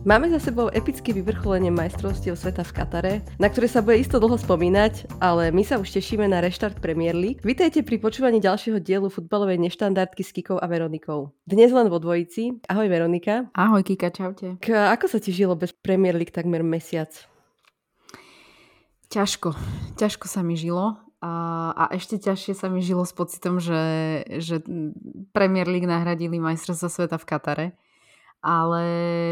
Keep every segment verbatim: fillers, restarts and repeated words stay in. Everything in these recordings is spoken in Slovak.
Máme za sebou epické vyvrcholenie majstrovstiev sveta v Katare, na ktoré sa bude isto dlho spomínať, ale my sa už tešíme na reštart Premier League. Vítajte pri počúvaní ďalšieho dielu futbalovej neštandardky s Kikou a Veronikou. Dnes len vo dvojici. Ahoj Veronika. Ahoj Kika, čaute. K- ako sa ti žilo bez Premier League takmer mesiac? Ťažko. Ťažko sa mi žilo. A, a ešte ťažšie sa mi žilo s pocitom, že, že Premier League nahradili majstrovstvá sveta v Katare. Ale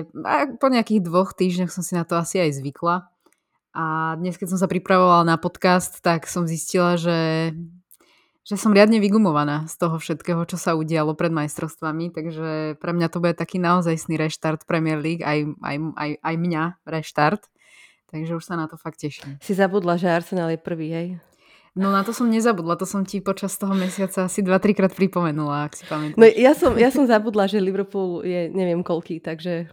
po nejakých dvoch týždňoch som si na to asi aj zvykla. A dnes, keď som sa pripravovala na podcast, tak som zistila, že, že som riadne vygumovaná z toho všetkého, čo sa udialo pred majstrovstvami. Takže pre mňa to bude taký naozajstný reštart Premier League, aj, aj, aj, aj mňa reštart. Takže už sa na to fakt teším. Si zabudla, že Arsenal je prvý, hej? No na to som nezabudla, to som ti počas toho mesiaca asi dva tri krát pripomenula, ak si pamätáš. No ja som, ja som zabudla, že Liverpool je neviem koľký, takže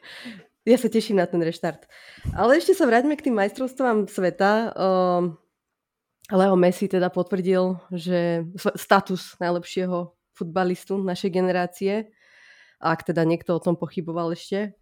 ja sa teším na ten reštart. Ale ešte sa vráťme k tým majstrovstvám sveta. Um, Leo Messi teda potvrdil, že status najlepšieho futbalistu našej generácie, ak teda niekto o tom pochyboval ešte.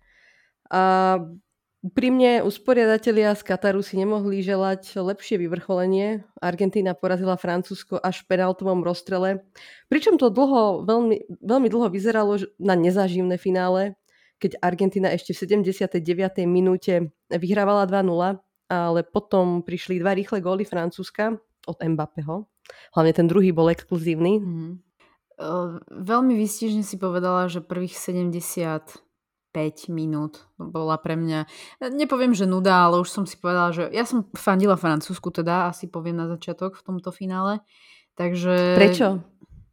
A pri mne usporiadatelia z Kataru si nemohli želať lepšie vyvrcholenie. Argentína porazila Francúzsko až v penáltovom rozstrele. Pričom to dlho, veľmi, veľmi dlho vyzeralo na nezáživné finále, keď Argentína ešte v sedemdesiatej deviatej minúte vyhrávala dva nula, ale potom prišli dva rýchle góly Francúzska od Mbappého. Hlavne ten druhý bol exkluzívny. Mm-hmm. Uh, veľmi výstižne si povedala, že prvých sedemdesiat päť minút bola pre mňa, nepoviem, že nuda, ale už som si povedala, že ja som fandila Francúzsku teda, asi poviem na začiatok v tomto finále. Takže... Prečo?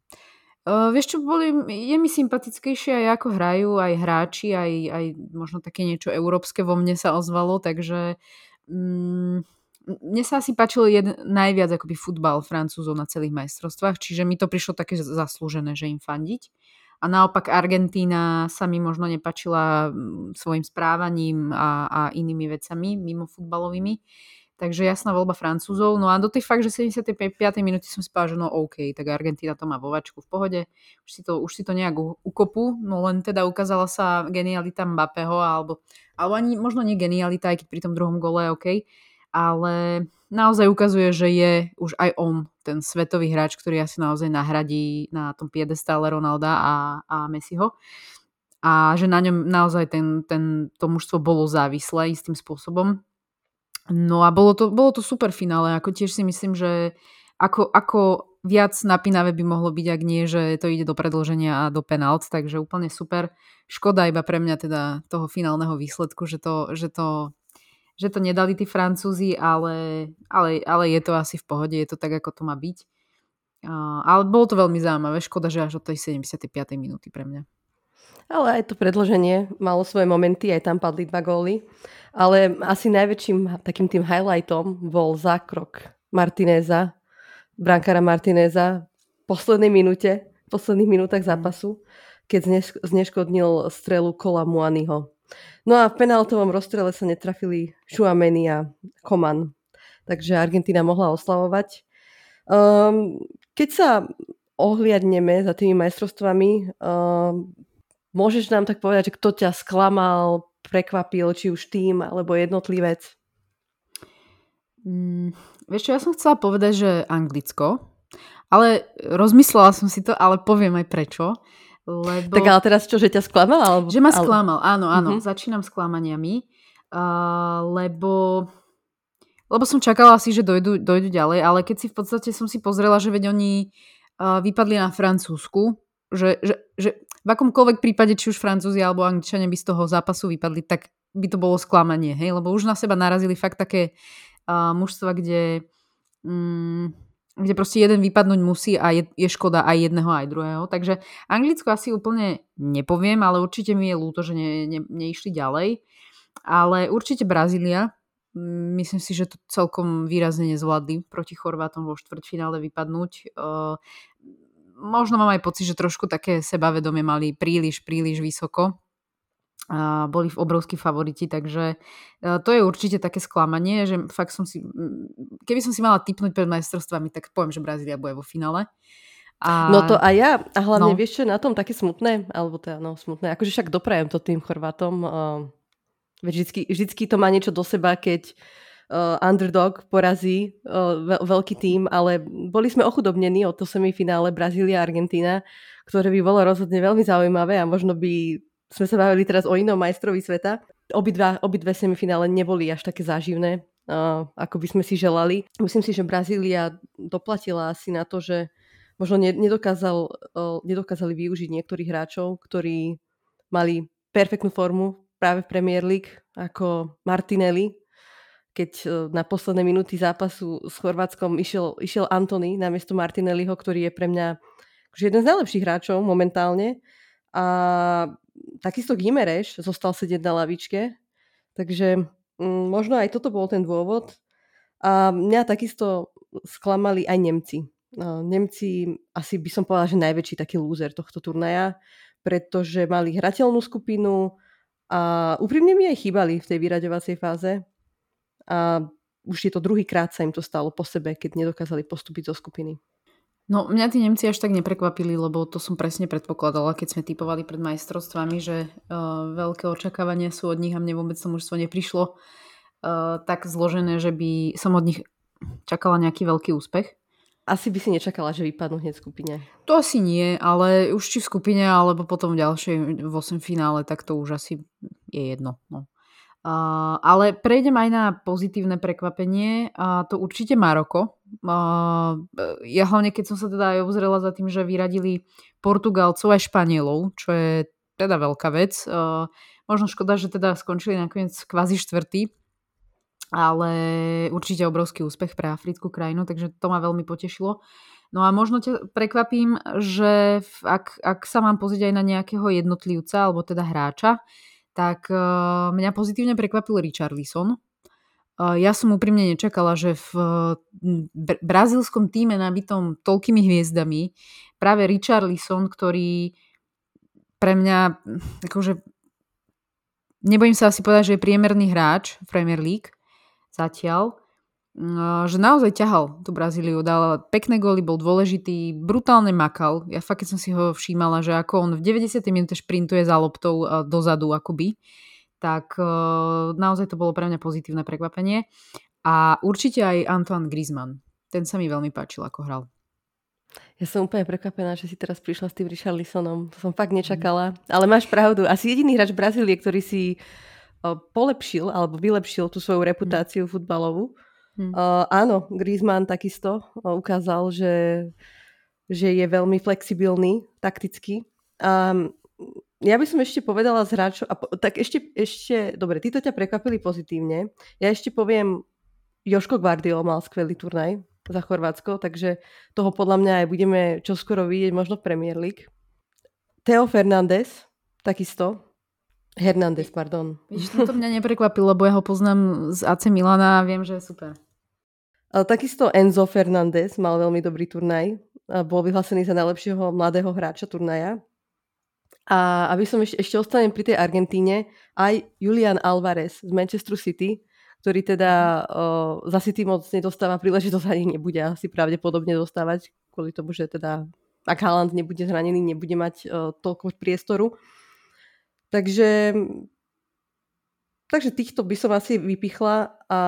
Uh, vieš čo, boli, je mi sympatickejšie aj ako hrajú, aj hráči, aj, aj možno také niečo európske vo mne sa ozvalo, takže um, mne sa asi páčilo jeden, najviac akoby futbal Francúzov na celých majstrovstvách, čiže mi to prišlo také zaslúžené, že im fandiť. A naopak Argentína sa mi možno nepáčila svojim správaním a, a inými vecami mimo futbalovými. Takže jasná voľba Francúzov. No a do tej fakt, že sedemdesiatej piatej minúty som si povedala, že no OK, tak Argentína to má vo vačku v pohode. Už si to, už si to nejak ukopu. No len teda ukázala sa genialita Mbappého, alebo, alebo ani možno nie genialita, aj keď pri tom druhom gole OK. Ale naozaj ukazuje, že je už aj on ten svetový hráč, ktorý asi naozaj nahradí na tom piedestále Ronalda a, a Messiho. A že na ňom naozaj ten, ten, to mužstvo bolo závislé istým spôsobom. No a bolo to, bolo to super finále. Ako tiež si myslím, že ako, ako viac napínavé by mohlo byť, ak nie, že to ide do predĺženia a do penalt. Takže úplne super. Škoda iba pre mňa teda toho finálneho výsledku, že to... Že to že to nedali tí Francúzi, ale, ale, ale je to asi v pohode, je to tak, ako to má byť. Uh, ale bolo to veľmi zaujímavé, škoda, že až od tej sedemdesiatej piatej minúty pre mňa. Ale aj to predĺženie malo svoje momenty, aj tam padli dva góly. Ale asi najväčším takým tým highlightom bol zákrok Martineza, brankára Martineza v poslednej minúte, v posledných minútach zápasu, keď zneškodnil strelu Kola Muaniho. No a v penáltovom rozstrele sa netrafili Tchouaméni a Coman. Takže Argentína mohla oslavovať. Um, keď sa ohliadneme za tými majstrovstvami, um, môžeš nám tak povedať, že kto ťa sklamal, prekvapil, či už tým, alebo jednotlivec? Mm, vieš čo, ja som chcela povedať, že Anglicko, ale rozmyslela som si to, ale poviem aj prečo. Lebo... Tak ale teraz čo, že ťa sklamal? Alebo... Že ma sklamal, áno, áno. Uh-huh. Mhm. Začínam sklamaniami, uh, lebo, lebo som čakala si, že dojdu, dojdu ďalej, ale keď si v podstate som si pozrela, že veď oni uh, vypadli na Francúzsku, že, že, že v akomkoľvek prípade, či už Francúzi alebo Angličania by z toho zápasu vypadli, tak by to bolo sklamanie, hej? Lebo už na seba narazili fakt také uh, mužstva, kde... Um, kde proste jeden vypadnúť musí a je, je škoda aj jedného, aj druhého. Takže Anglicko asi úplne nepoviem, ale určite mi je ľúto, že ne, ne, neišli ďalej. Ale určite Brazília. Myslím si, že to celkom výrazne nezvládli proti Chorvátom vo štvrťfinále vypadnúť. Uh, možno mám aj pocit, že trošku také sebavedomie mali príliš, príliš vysoko. A boli v obrovskí favoriti, takže to je určite také sklamanie, že fakt som si, keby som si mala tipnúť pred majstrovstvami, tak poviem, že Brazília bude vo finále. A... No to aj ja, a hlavne no. Vieš, čo je na tom také smutné, alebo teda no smutné, akože však doprajem to tým Chorvátom, uh, Vždycky, vždycky to má niečo do seba, keď uh, underdog porazí uh, veľ, veľký tím, ale boli sme ochudobnení od to semifinále Brazília a Argentína, ktoré by bolo rozhodne veľmi zaujímavé a možno by sme sa bavili teraz o inom majstrovi sveta. Obidva, obidve semifinále neboli až také záživné, uh, ako by sme si želali. Myslím si, že Brazília doplatila asi na to, že možno nedokázal, uh, nedokázali využiť niektorých hráčov, ktorí mali perfektnú formu práve v Premier League, ako Martinelli, keď uh, na posledné minúty zápasu s Chorvátskom išiel, išiel Antony namiesto Martinelliho, ktorý je pre mňa jeden z najlepších hráčov momentálne. A takisto Gimereš zostal sedieť na lavičke, takže mm, možno aj toto bol ten dôvod. A mňa takisto sklamali aj Nemci. Uh, Nemci asi by som povedala, že najväčší taký lúzer tohto turnaja, pretože mali hrateľnú skupinu a úprimne mi aj chýbali v tej vyraďovacej fáze. A už je to druhýkrát sa im to stalo po sebe, keď nedokázali postúpiť zo skupiny. No, mňa tí Nemci až tak neprekvapili, lebo to som presne predpokladala, keď sme tipovali pred majstrovstvami, že uh, veľké očakávania sú od nich a mne vôbec to mužstvo neprišlo uh, tak zložené, že by som od nich čakala nejaký veľký úspech. Asi by si nečakala, že vypadnú hneď v skupine. To asi nie, ale už či v skupine, alebo potom v ďalšej v osem finále, tak to už asi je jedno. No. Uh, ale prejdem aj na pozitívne prekvapenie a uh, to určite Maroko. Uh, ja hlavne, keď som sa teda aj obzrela za tým, že vyradili Portugalcov aj Španielov, čo je teda veľká vec. Uh, možno škoda, že teda skončili nakoniec kvázi štvrtý, ale určite obrovský úspech pre africkú krajinu, takže to ma veľmi potešilo. No a možno ťa prekvapím, že ak, ak sa mám pozrieť aj na nejakého jednotlivca, alebo teda hráča, tak uh, mňa pozitívne prekvapil Richarlison. Uh, ja som úprimne nečakala, že v uh, br- brazílskom týme nabitom toľkými hviezdami práve Richarlison, ktorý pre mňa, akože nebojím sa asi povedať, že je priemerný hráč v Premier League zatiaľ, uh, že naozaj ťahal tú Brazíliu, dal pekné góly, bol dôležitý, brutálne makal. Ja fakt, keď som si ho všímala, že ako on v deväťdesiatej minúte šprintuje za loptou uh, dozadu akoby, tak uh, naozaj to bolo pre mňa pozitívne prekvapenie. A určite aj Antoine Griezmann. Ten sa mi veľmi páčil, ako hral. Ja som úplne prekvapená, že si teraz prišla s tým Richarlisonom. To som fakt nečakala. Mm. Ale máš pravdu. Asi jediný hráč Brazílie, ktorý si uh, polepšil alebo vylepšil tú svoju reputáciu mm. futbalovú. Mm. Uh, áno, Griezmann takisto uh, ukázal, že, že je veľmi flexibilný takticky. Um, ja by som ešte povedala z hráčov, a po, tak ešte, ešte, dobre, títo ťa prekvapili pozitívne. Ja ešte poviem, Joško Gvardiol mal skvelý turnaj za Chorvátsko, takže toho podľa mňa aj budeme čoskoro vidieť možno v Premier League. Theo Fernández, takisto. Hernández, pardon. Víš, to mňa neprekvapilo, lebo ja ho poznám z á cé Milana a viem, že je super. Ale takisto Enzo Fernández mal veľmi dobrý turnaj. Bol vyhlásený za najlepšieho mladého hráča turnaja. A aby som ešte, ešte ostanem pri tej Argentíne, aj Julián Alvarez z Manchesteru City, ktorý teda o, za City moc nedostáva príležitosť, ani nebude asi pravdepodobne dostávať, kvôli tomu, že teda ak Haaland nebude zranený, nebude mať o, toľko priestoru. Takže, takže týchto by som asi vypichla. A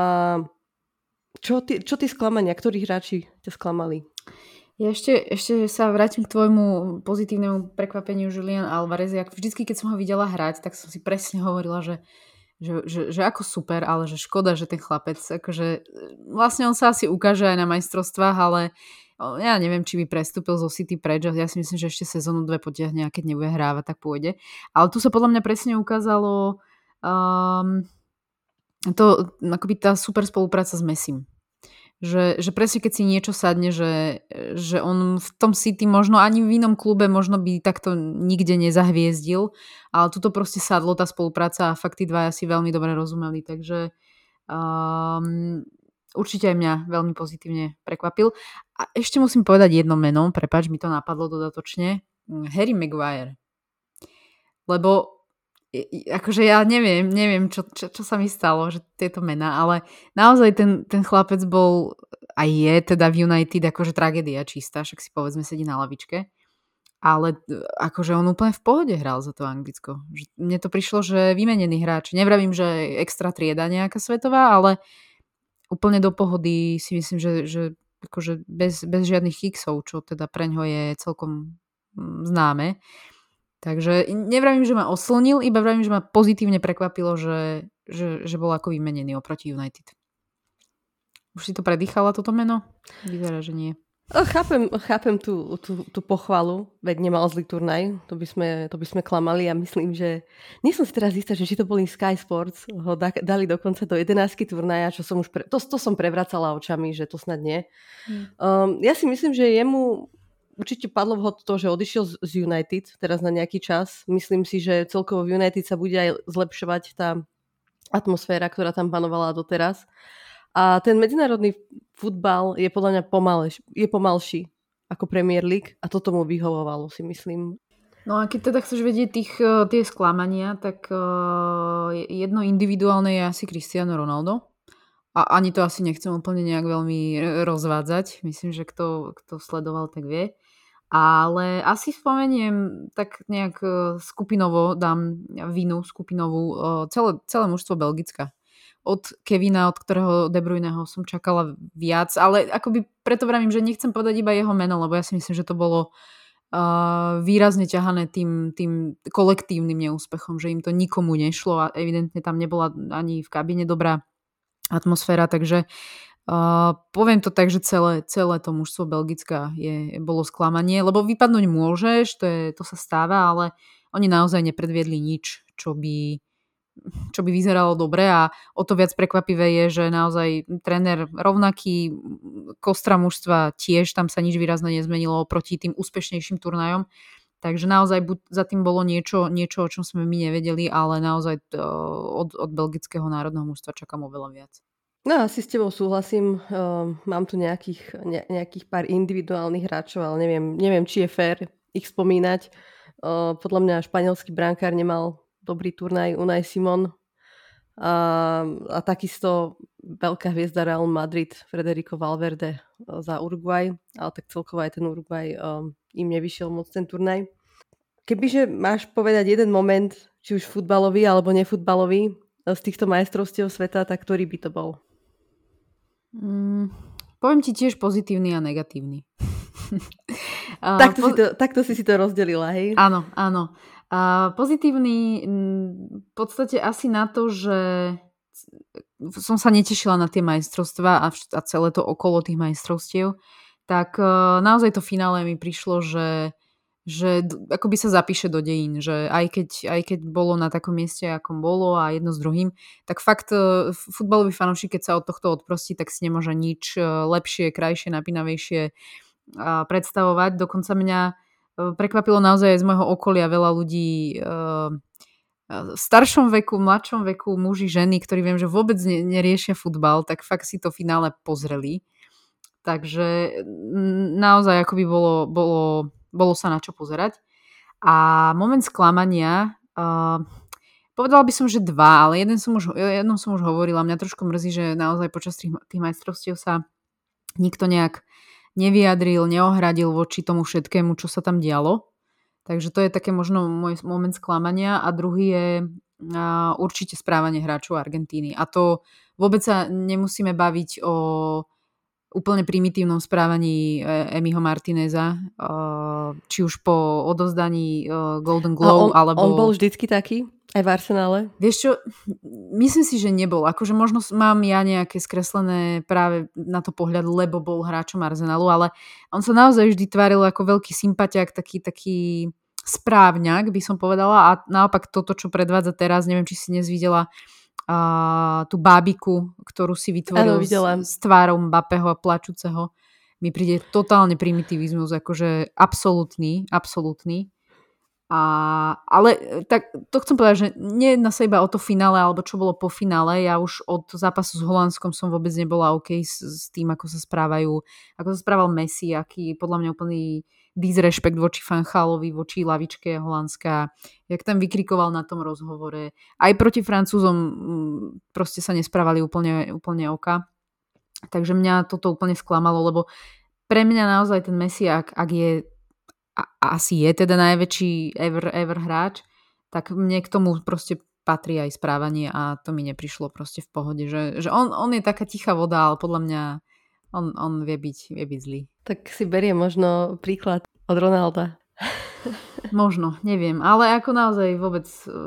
čo ty, čo ty sklamania? Ktorí hráči ťa sklamali? Ja ešte, ešte sa vrátim k tvojmu pozitívnemu prekvapeniu Julián Alvarez. Ja vždycky, keď som ho videla hrať, tak som si presne hovorila, že, že, že, že ako super, ale že škoda, že ten chlapec, akože vlastne on sa asi ukáže aj na majstrovstvách, ale ja neviem, či by prestúpil zo City preč. Ja si myslím, že ešte sezónu dve potiahne a keď nebude hrávať, tak pôjde. Ale tu sa podľa mňa presne ukázalo um, to, akoby tá super spolupráca s Messim. Že, že presne keď si niečo sadne, že, že on v tom City možno ani v inom klube možno by takto nikde nezahviezdil, ale tuto proste sadlo tá spolupráca a fakt tí dvaja si veľmi dobre rozumeli, takže um, určite aj mňa veľmi pozitívne prekvapil. A ešte musím povedať jedno meno, prepáč, mi to napadlo dodatočne, Harry Maguire. Lebo akože ja neviem, neviem, čo, čo, čo sa mi stalo, že tieto mená, ale naozaj ten, ten chlapec bol a je teda v United akože tragédia čistá, však si povedzme sedí na lavičke. ale akože on úplne v pohode hral za to Anglicko. Mne to prišlo, že vymenený hráč. Nevravím, že extra trieda nejaká svetová, ale úplne do pohody si myslím, že, že akože bez, bez žiadnych kiksov, čo teda preňho je celkom známe. Takže nevravím, že ma oslnil, iba vravím, že ma pozitívne prekvapilo, že, že, že bol ako vymenený oproti United. Už si to predýchala toto meno? Vyzerá, že nie. Chápem, chápem tú, tú, tú pochvalu, veď nemal zlý turnaj, to by, sme, to by sme klamali a myslím, že nie som si teraz istá, že či to boli Sky Sports, ho da, dali dokonca do jedenástky turnaja, čo som už pre, to, to som prevracala očami, že to snad nie. Hmm. Um, ja si myslím, že jemu určite padlo vhod to, že odišiel z United teraz na nejaký čas. Myslím si, že celkovo v United sa bude aj zlepšovať tá atmosféra, ktorá tam panovala doteraz. A ten medzinárodný futbal je podľa mňa pomaleš, je pomalší ako Premier League a toto mu vyhovovalo, si myslím. No a keď teda chceš vedieť tých, tie sklamania, tak uh, jedno individuálne je asi Cristiano Ronaldo. A ani to asi nechcem úplne nejak veľmi rozvádzať. Myslím, že kto, kto sledoval, tak vie. Ale asi spomeniem tak nejak skupinovo, dám vinu skupinovú celé, celé mužstvo Belgicka. Od Kevina, od ktorého De Bruyneho som čakala viac, ale akoby preto vravím, že nechcem povedať iba jeho meno, lebo ja si myslím, že to bolo uh, výrazne ťahané tým, tým kolektívnym neúspechom, že im to nikomu nešlo a evidentne tam nebola ani v kabíne dobrá atmosféra, takže uh, poviem to tak, že celé, celé to mužstvo Belgická je, bolo sklamanie, lebo vypadnúť môžeš, to, je, to sa stáva, ale oni naozaj nepredviedli nič, čo by čo by vyzeralo dobre a o to viac prekvapivé je, že naozaj tréner rovnaký, kostra mužstva tiež, tam sa nič výrazne nezmenilo proti tým úspešnejším turnajom, takže naozaj buď za tým bolo niečo, niečo, o čom sme my nevedeli, ale naozaj od, od belgického národného mužstva čakám oveľa viac. No asi s tebou súhlasím, uh, mám tu nejakých, ne, nejakých pár individuálnych hráčov, ale neviem, neviem, či je fér ich spomínať. Uh, podľa mňa španielský brankár nemal dobrý turnaj Unai Simon a, a takisto veľká hviezda Real Madrid Federico Valverde za Uruguay, ale tak celkovo aj ten Uruguay um, im nevyšiel moc ten turnaj. Kebyže máš povedať jeden moment, či už futbalový alebo nefutbalový z týchto majstrovstiev sveta, tak ktorý by to bol? Mm, poviem ti tiež pozitívny a negatívny. takto, po... si to, takto si si to rozdelila, hej? Áno, áno. A pozitívny v podstate asi na to, že som sa netešila na tie majstrovstvá a, a celé to okolo tých majstrovstiev, tak naozaj to finále mi prišlo, že, že akoby sa zapíše do dejín, že aj keď, aj keď bolo na takom mieste, akom bolo a jedno s druhým, tak fakt futbalový fanúšik, keď sa od tohto odprostí, tak si nemôže nič lepšie, krajšie, napínavejšie predstavovať. Dokonca mňa prekvapilo naozaj z môjho okolia veľa ľudí v staršom veku, mladšom veku, muži, ženy, ktorí viem, že vôbec neriešia futbal, tak fakt si to finále pozreli. Takže naozaj akoby bolo, bolo, bolo sa na čo pozerať. A moment sklamania, uh, povedala by som, že dva, ale jeden som už, jednom som už hovorila. Mňa trošku mrzí, že naozaj počas tých, tých majstrovstiev sa nikto nejak nevyjadril, neohradil voči tomu všetkému, čo sa tam dialo. Takže to je také možno môj moment sklamania. A druhý je uh, určite správanie hráčov Argentíny. A to vôbec sa nemusíme baviť o úplne primitívnom správaní Emiho Martineza, uh, či už po odovzdaní uh, Golden Globe, on, alebo... On bol vždycky taký? Aj v Arsenále? Vieš čo, myslím si, že nebol. Akože možno mám ja nejaké skreslené práve na to pohľad, lebo bol hráčom Arsenálu, ale on sa naozaj vždy tváril ako veľký sympatiak, taký, taký správňak, by som povedala. A naopak toto, čo predvádza teraz, neviem, či si dnes videla uh, tú bábiku, ktorú si vytvoril ano, s, s tvárou Mbappého a plačúceho. Mi príde totálne primitivizmus, akože absolútny, absolútny. A, ale tak to chcem povedať, že nie na sa iba o to finále alebo čo bolo po finále, ja už od zápasu s Holandskom som vôbec nebola OK s, s tým, ako sa správajú, ako sa správal Messi, aký podľa mňa úplný disrespekt voči Fanchalovi, voči lavičke Holandska, jak tam vykrikoval na tom rozhovore, aj proti Francúzom proste sa nesprávali úplne, úplne oka, takže mňa toto úplne sklamalo, lebo pre mňa naozaj ten Messi, ak, ak je a, a asi je teda najväčší ever, ever hráč, tak mne k tomu proste patrí aj správanie a to mi neprišlo proste v pohode, že, že on, on je taká tichá voda, ale podľa mňa on, on vie byť, vie byť zlý. Tak si berie možno príklad od Ronalda. Možno, neviem, ale ako naozaj vôbec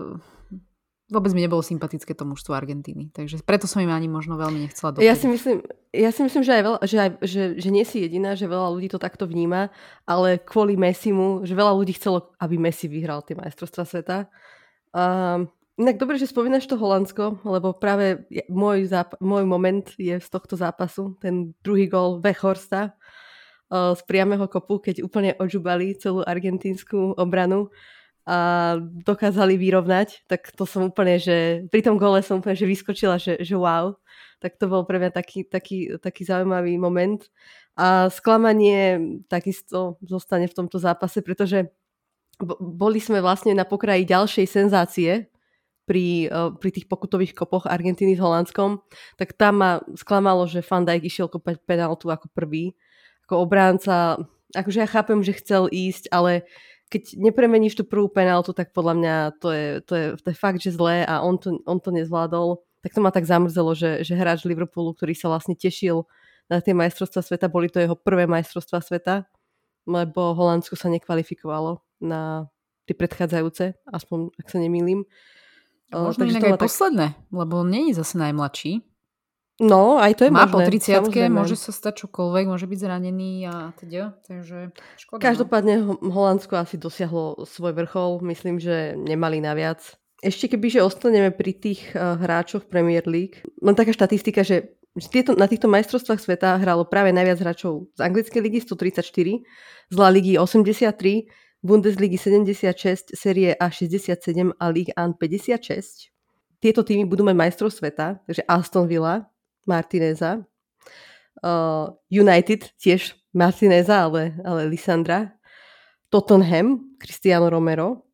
vôbec mi nebolo sympatické to mužstvo Argentíny, takže preto som im ani možno veľmi nechcela doprediť. Ja si myslím, ja si myslím, že, aj veľa, že, aj, že, že nie si jediná, že veľa ľudí to takto vníma, ale kvôli Messimu, že veľa ľudí chcelo, aby Messi vyhral tie majstrovstvá sveta. Um, inak dobre, že spomínaš to Holandsko, lebo práve môj, záp- môj moment je z tohto zápasu, ten druhý gól Weghorsta uh, z priameho kopu, keď úplne odžubali celú argentínsku obranu a dokázali vyrovnať, tak to som úplne, že pri tom gole som úplne, že vyskočila, že, že wow, tak to bol pre mňa taký, taký, taký zaujímavý moment. A sklamanie takisto zostane v tomto zápase, pretože boli sme vlastne na pokraji ďalšej senzácie pri, pri tých pokutových kopoch Argentíny s Holandskom, tak tam ma sklamalo, že Van Dijk išiel kopať penáltu ako prvý, ako obránca. Akože ja chápem, že chcel ísť, ale keď nepremeníš tú prvú penáltu, tak podľa mňa to je, to je, to je fakt, že zlé a on to, on to nezvládol. Tak to ma tak zamrzelo, že, že hráč Liverpoolu, ktorý sa vlastne tešil na tie majstrovstvá sveta, boli to jeho prvé majstrovstvá sveta, lebo Holandsko sa nekvalifikovalo na tie predchádzajúce, aspoň ak sa nemýlim. Možno inak aj tak... posledné, lebo on nie je zase najmladší. No, aj to je má možné. Má po tridsiatke, môže sa stať čokoľvek, môže byť zranený a teda, takže škoda. Každopádne no. Holandsko asi dosiahlo svoj vrchol, myslím, že nemali naviac. Ešte kebyže ostaneme pri tých uh, hráčoch Premier League, len taká štatistika, že tieto, na týchto majstrovstvách sveta hralo práve najviac hráčov z anglickej ligy stotridsaťštyri, z La Ligy osemdesiattri, Bundesligy sedemdesiatšesť, Série A šesťdesiatsedem a Ligue eins päťdesiatšesť. Tieto týmy budú mať majstrov sveta, takže Aston Villa, Martineza, uh, United tiež Martineza, ale, ale Lisandra, Tottenham, Cristiano Romero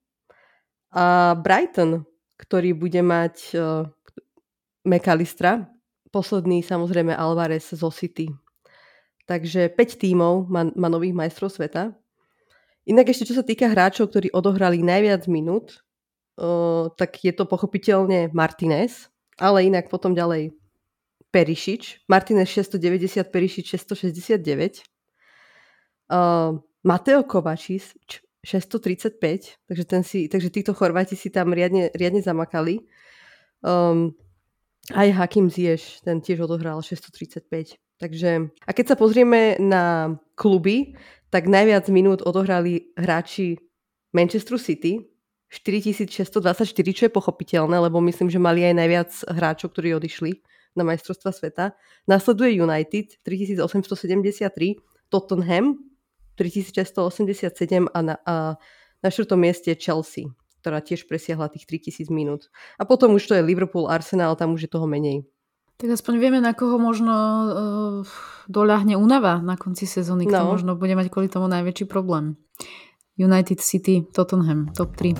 a Brighton, ktorý bude mať uh, McAllistera, posledný samozrejme Alvarez zo City. Takže päť tímov má, má nových majstrov sveta. Inak ešte čo sa týka hráčov, ktorí odohrali najviac minút, uh, tak je to pochopiteľne Martinez, ale inak potom ďalej Perišič, Martinez šesťstodeväťdesiat, Perišič šesťstošesťdesiatdeväť, uh, Mateo Kovačič šesťstotridsaťpäť, takže, ten si, takže títo Chorváti si tam riadne, riadne zamakali. Um, aj Hakim Ziyech, ten tiež odohral šesťstotridsaťpäť. Takže, a keď sa pozrieme na kluby, tak najviac minút odohrali hráči Manchester City, štyritisícšesťstodvadsaťštyri, čo je pochopiteľné, lebo myslím, že mali aj najviac hráčov, ktorí odišli na majstrovstvá sveta. Nasleduje United tritisícosemstosedemdesiattri, Tottenham tritisícšesťstoosemdesiatsedem a na, a na štvrtom mieste Chelsea, ktorá tiež presiahla tých tritisíc minút. A potom už to je Liverpool, Arsenal, tam už je toho menej. Tak aspoň vieme, na koho možno uh, doľahne únava na konci sezóny, kto no. možno bude mať kvôli tomu najväčší problém. United, City, Tottenham, top tri.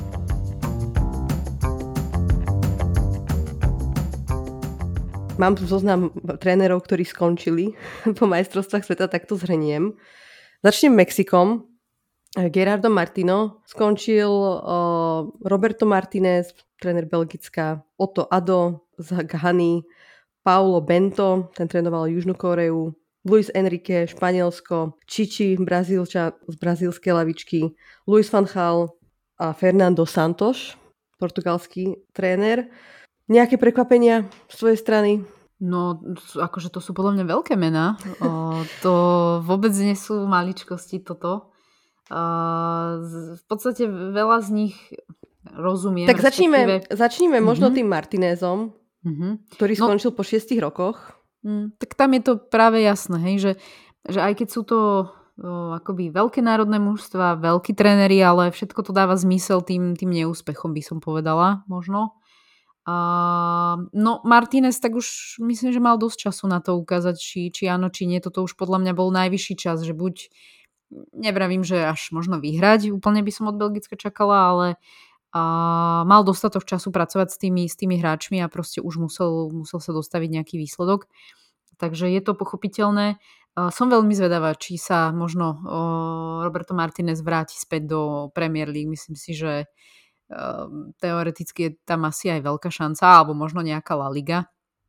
Mám tu zoznam trénerov, ktorí skončili po majstrovstvách sveta, tak to zhrniem. Začnem Mexikom. Gerardo Martino skončil, uh, Roberto Martinez, tréner Belgická, Otto Addo z Ghany, Paulo Bento, ten trénoval Južnú Koreu, Luis Enrique, Španielsko, Chichi, Brazílča z brazílskej lavičky, Luis van Gaal a Fernando Santos, portugalský tréner. Nejaké prekvapenia z tvojej strany? No, akože to sú podľa mňa veľké mená. O, to vôbec nie sú maličkosti toto. O, v podstate veľa z nich rozumiem. Tak začníme, začníme mm-hmm. možno tým Martinezom, mm-hmm. ktorý skončil no, po šiestich rokoch. Mm, tak tam je to práve jasné, hej, že, že aj keď sú to o, akoby veľké národné mužstva, veľkí tréneri, ale všetko to dáva zmysel tým, tým neúspechom, by som povedala, možno. Uh, no Martinez tak už myslím, že mal dosť času na to ukázať, či, či áno, či nie. Toto už podľa mňa bol najvyšší čas, že buď, nevravím, že až možno vyhrať, úplne by som od Belgicka čakala, ale uh, mal dostatok času pracovať s tými, s tými hráčmi a proste už musel, musel sa dostaviť nejaký výsledok. takže je to pochopiteľné. Som veľmi zvedavá, či sa možno Roberto Martinez vráti späť do Premier League. Myslím si, že teoreticky je tam asi aj veľká šanca, alebo možno nejaká La Liga.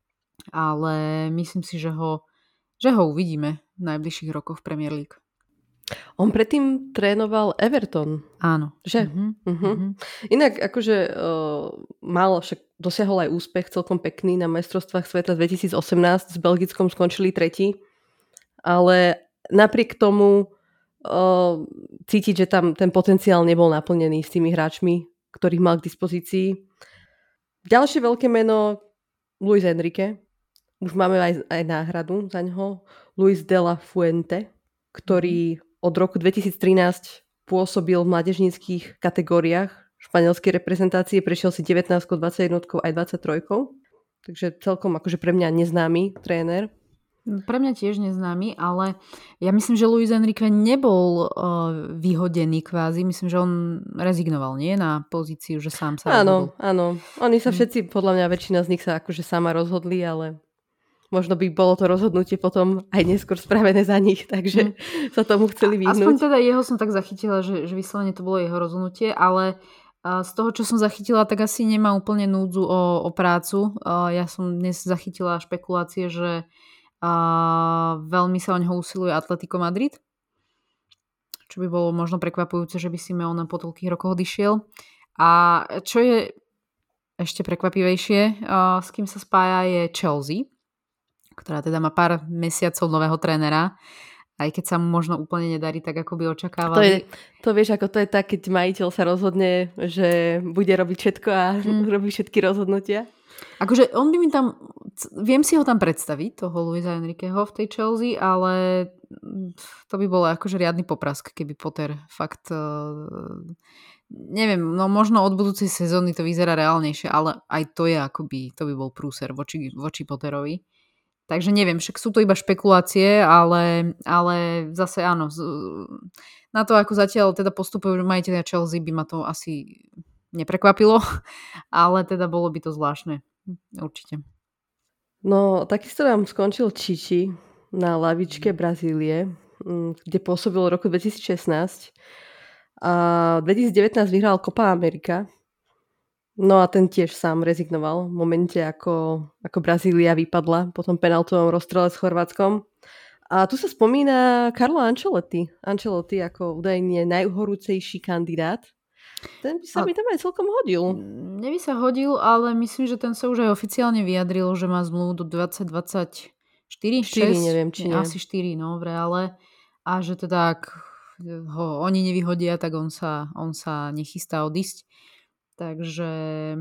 Ale myslím si, že ho, že ho uvidíme v najbližších rokoch v Premier League. On predtým trénoval Everton. Áno. Že? Uh-huh. Uh-huh. Uh-huh. Inak akože uh, mal, však dosiahol aj úspech celkom pekný na majstrovstvách sveta dvetisíc osemnásť. S Belgickom skončili tretí. Ale napriek tomu uh, cítiť, že tam ten potenciál nebol naplnený s tými hráčmi, ktorých mal k dispozícii. Ďalšie veľké meno Luis Enrique. Už máme aj, aj náhradu za ňoho. Luis de la Fuente, ktorý od roku dvetisíc trinásť pôsobil v mládežníckych kategóriách španielskej reprezentácie. Prešiel si devätnásť, dvadsaťjeden aj dvadsaťtri. Takže celkom akože pre mňa neznámy tréner. Pre mňa tiež neznámy, ale ja myslím, že Luis Enrique nebol uh, vyhodený kvázi. Myslím, že on rezignoval, nie? Na pozíciu, že sám sa Áno, rozhodol. áno. Oni sa všetci, podľa mňa väčšina z nich sa akože sama rozhodli, ale možno by bolo to rozhodnutie potom aj neskôr spravené za nich, takže hmm. sa tomu chceli vyhnúť. Aspoň teda jeho som tak zachytila, že, že vyslovene to bolo jeho rozhodnutie, ale uh, z toho, čo som zachytila, tak asi nemá úplne núdzu o, o prácu. Uh, ja som dnes zachytila špekulácie, že a veľmi sa o neho usiluje Atletico Madrid, čo by bolo možno prekvapujúce, že by Simeone po toľkých rokoch odišiel. A čo je ešte prekvapivejšie, s kým sa spája, je Chelsea, ktorá teda má pár mesiacov nového trénera, aj keď sa mu možno úplne nedarí tak, ako by očakávali. To, je, to vieš, ako to je tak, keď majiteľ sa rozhodne, že bude robiť všetko a mm. robí všetky rozhodnutia. Akože on by mi tam, viem si ho tam predstaviť, toho Luisa Enriqueho v tej Chelsea, ale to by bolo akože riadny poprask, keby Potter fakt, neviem, no možno od budúcej sezóny to vyzerá reálnejšie, ale aj to je akoby, to by bol prúser voči, voči Potterovi. Takže neviem, však sú to iba špekulácie, ale, ale zase áno, na to, ako zatiaľ teda postupujú majiteľia Chelsea, by ma to asi neprekvapilo, ale teda bolo by to zvláštne. Určite. No, takisto nám skončil Chichi na lavičke Brazílie, kde pôsobil v roku dvetisíc šestnásť. A v dvetisíc devätnásť vyhral Copa America. No a ten tiež sám rezignoval v momente, ako, ako Brazília vypadla po tom penaltovom rozstrele s Chorvátskom. A tu sa spomína Carlo Ancelotti. Ancelotti ako údajne najuhorúcejší kandidát. Ten by sa mi tam aj celkom hodil. Mne by sa hodil, ale myslím, že ten sa už aj oficiálne vyjadril, že má zmluvu do dvadsať dvadsaťštyri, štyri, šesť, neviem, či nie. Asi štyri, no v reále. A že teda, ak ho oni nevyhodia, tak on sa, on sa nechystá odísť. Takže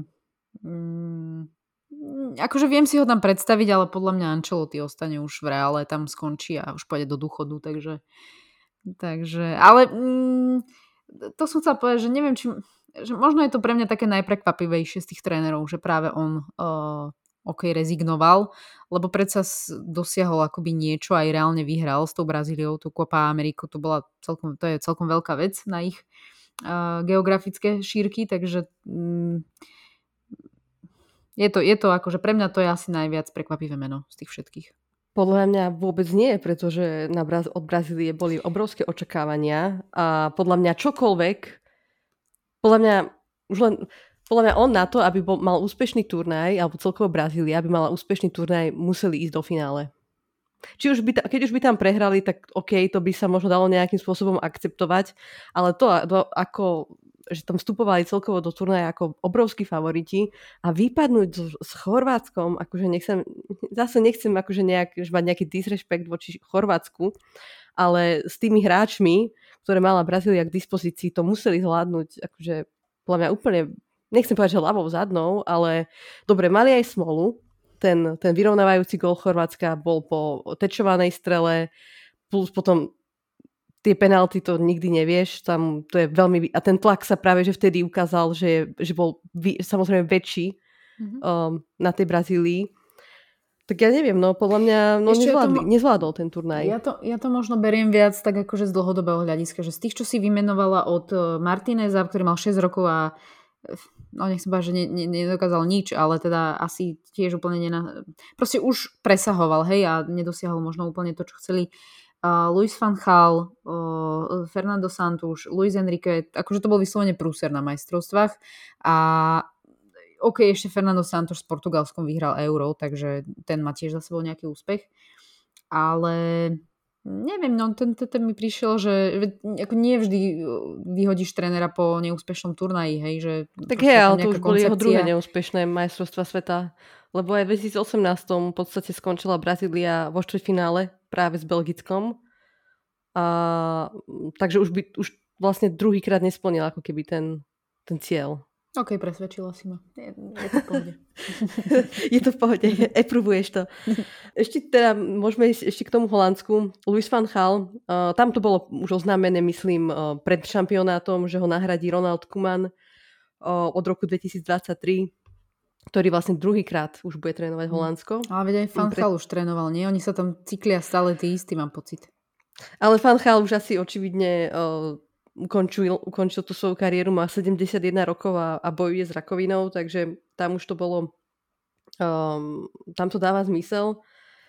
mm, akože viem si ho tam predstaviť, ale podľa mňa Ancelotti ostane už v reále, tam skončí a už pôjde do dôchodu, takže takže, ale mm, to som chcela povedať, že neviem, či, že možno je to pre mňa také najprekvapivejšie z tých trénerov, že práve on uh, ok, rezignoval, lebo predsa dosiahol akoby niečo, aj reálne vyhral s tou Brazíliou, tú Copa Ameriku, to bola celkom, to je celkom veľká vec na ich uh, geografické šírky, takže um, je to, je to akože pre mňa to je asi najviac prekvapivé meno z tých všetkých. Podľa mňa vôbec nie, pretože na Braz- od Brazílie boli obrovské očakávania a podľa mňa čokoľvek, podľa mňa už len, podľa mňa on na to, aby bol, mal úspešný turnaj, alebo celkovo Brazília, aby mala úspešný turnaj, museli ísť do finále. Či už by ta, keď už by tam prehrali, tak OK, to by sa možno dalo nejakým spôsobom akceptovať, ale to, to ako že tam vstupovali celkovo do turnaja ako obrovskí favoriti a vypadnúť s, s Chorvátskom, akože nechcem, zase nechcem akože nejak, že mať nejaký disrespekt voči Chorvátsku, ale s tými hráčmi, ktoré mala Brazília k dispozícii, to museli zvládnuť, akože podľa mňa úplne, nechcem povedať, že ľavou zadnou, ale dobre, mali aj smolu. Ten, ten vyrovnávajúci gól Chorvátska bol po tečovanej strele, plus potom tie penalty, to nikdy nevieš, tam to je veľmi, a ten tlak sa práve že vtedy ukázal, že, že bol vy, samozrejme väčší mm-hmm. um, na tej Brazílii. Tak ja neviem, no podľa mňa no, nezvládli, ja to, nezvládol ten turnaj. Ja to, ja to možno beriem viac tak akože z dlhodobého hľadiska, že z tých, čo si vymenovala od Martineza, ktorý mal šesť rokov a no nechcem povedať, že ne, ne, nedokázal nič, ale teda asi tiež úplne nena... Proste už presahoval, hej, a nedosiahol možno úplne to, čo chceli. Uh, Luis van Gaal, uh, Fernando Santos, Luis Enrique, akože to bol vyslovene prúser na majstrovstvách a OK, ešte Fernando Santos s Portugalskom vyhral Euro, takže ten má tiež za sebou nejaký úspech, ale neviem, no ten, ten, ten mi prišiel, že ako nie vždy vyhodíš trénera po neúspešnom turnaji, hej, že... Tak hej, ale to už boli jeho druhé neúspešné majstrovstvá sveta, lebo aj v dvetisícosemnásť v podstate skončila Brazília vo štvrťfinále práve s Belgickom, a, takže už by už vlastne druhýkrát nesplnil ako keby ten, ten cieľ. OK, presvedčila si ma. Je, je to v pohode. Je to v pohode, aprovuješ to. Ešte teda môžeme ísť ešte k tomu Holandsku. Luis van Gaal, uh, tam to bolo už oznámené, myslím, uh, pred šampionátom, že ho nahradí Ronald Koeman uh, od roku dvetisícdvadsaťtri, ktorý vlastne druhýkrát už bude trénovať Holandsko. Ale veď aj Van Gaal už trénoval, nie? Oni sa tam cyklia stále tí istí, mám pocit. Ale Van Gaal už asi očividne... Uh, Ukončil, ukončil tú svoju kariéru, má sedemdesiatjeden rokov a, a bojuje s rakovinou, takže tam už to bolo, um, tam to dáva zmysel.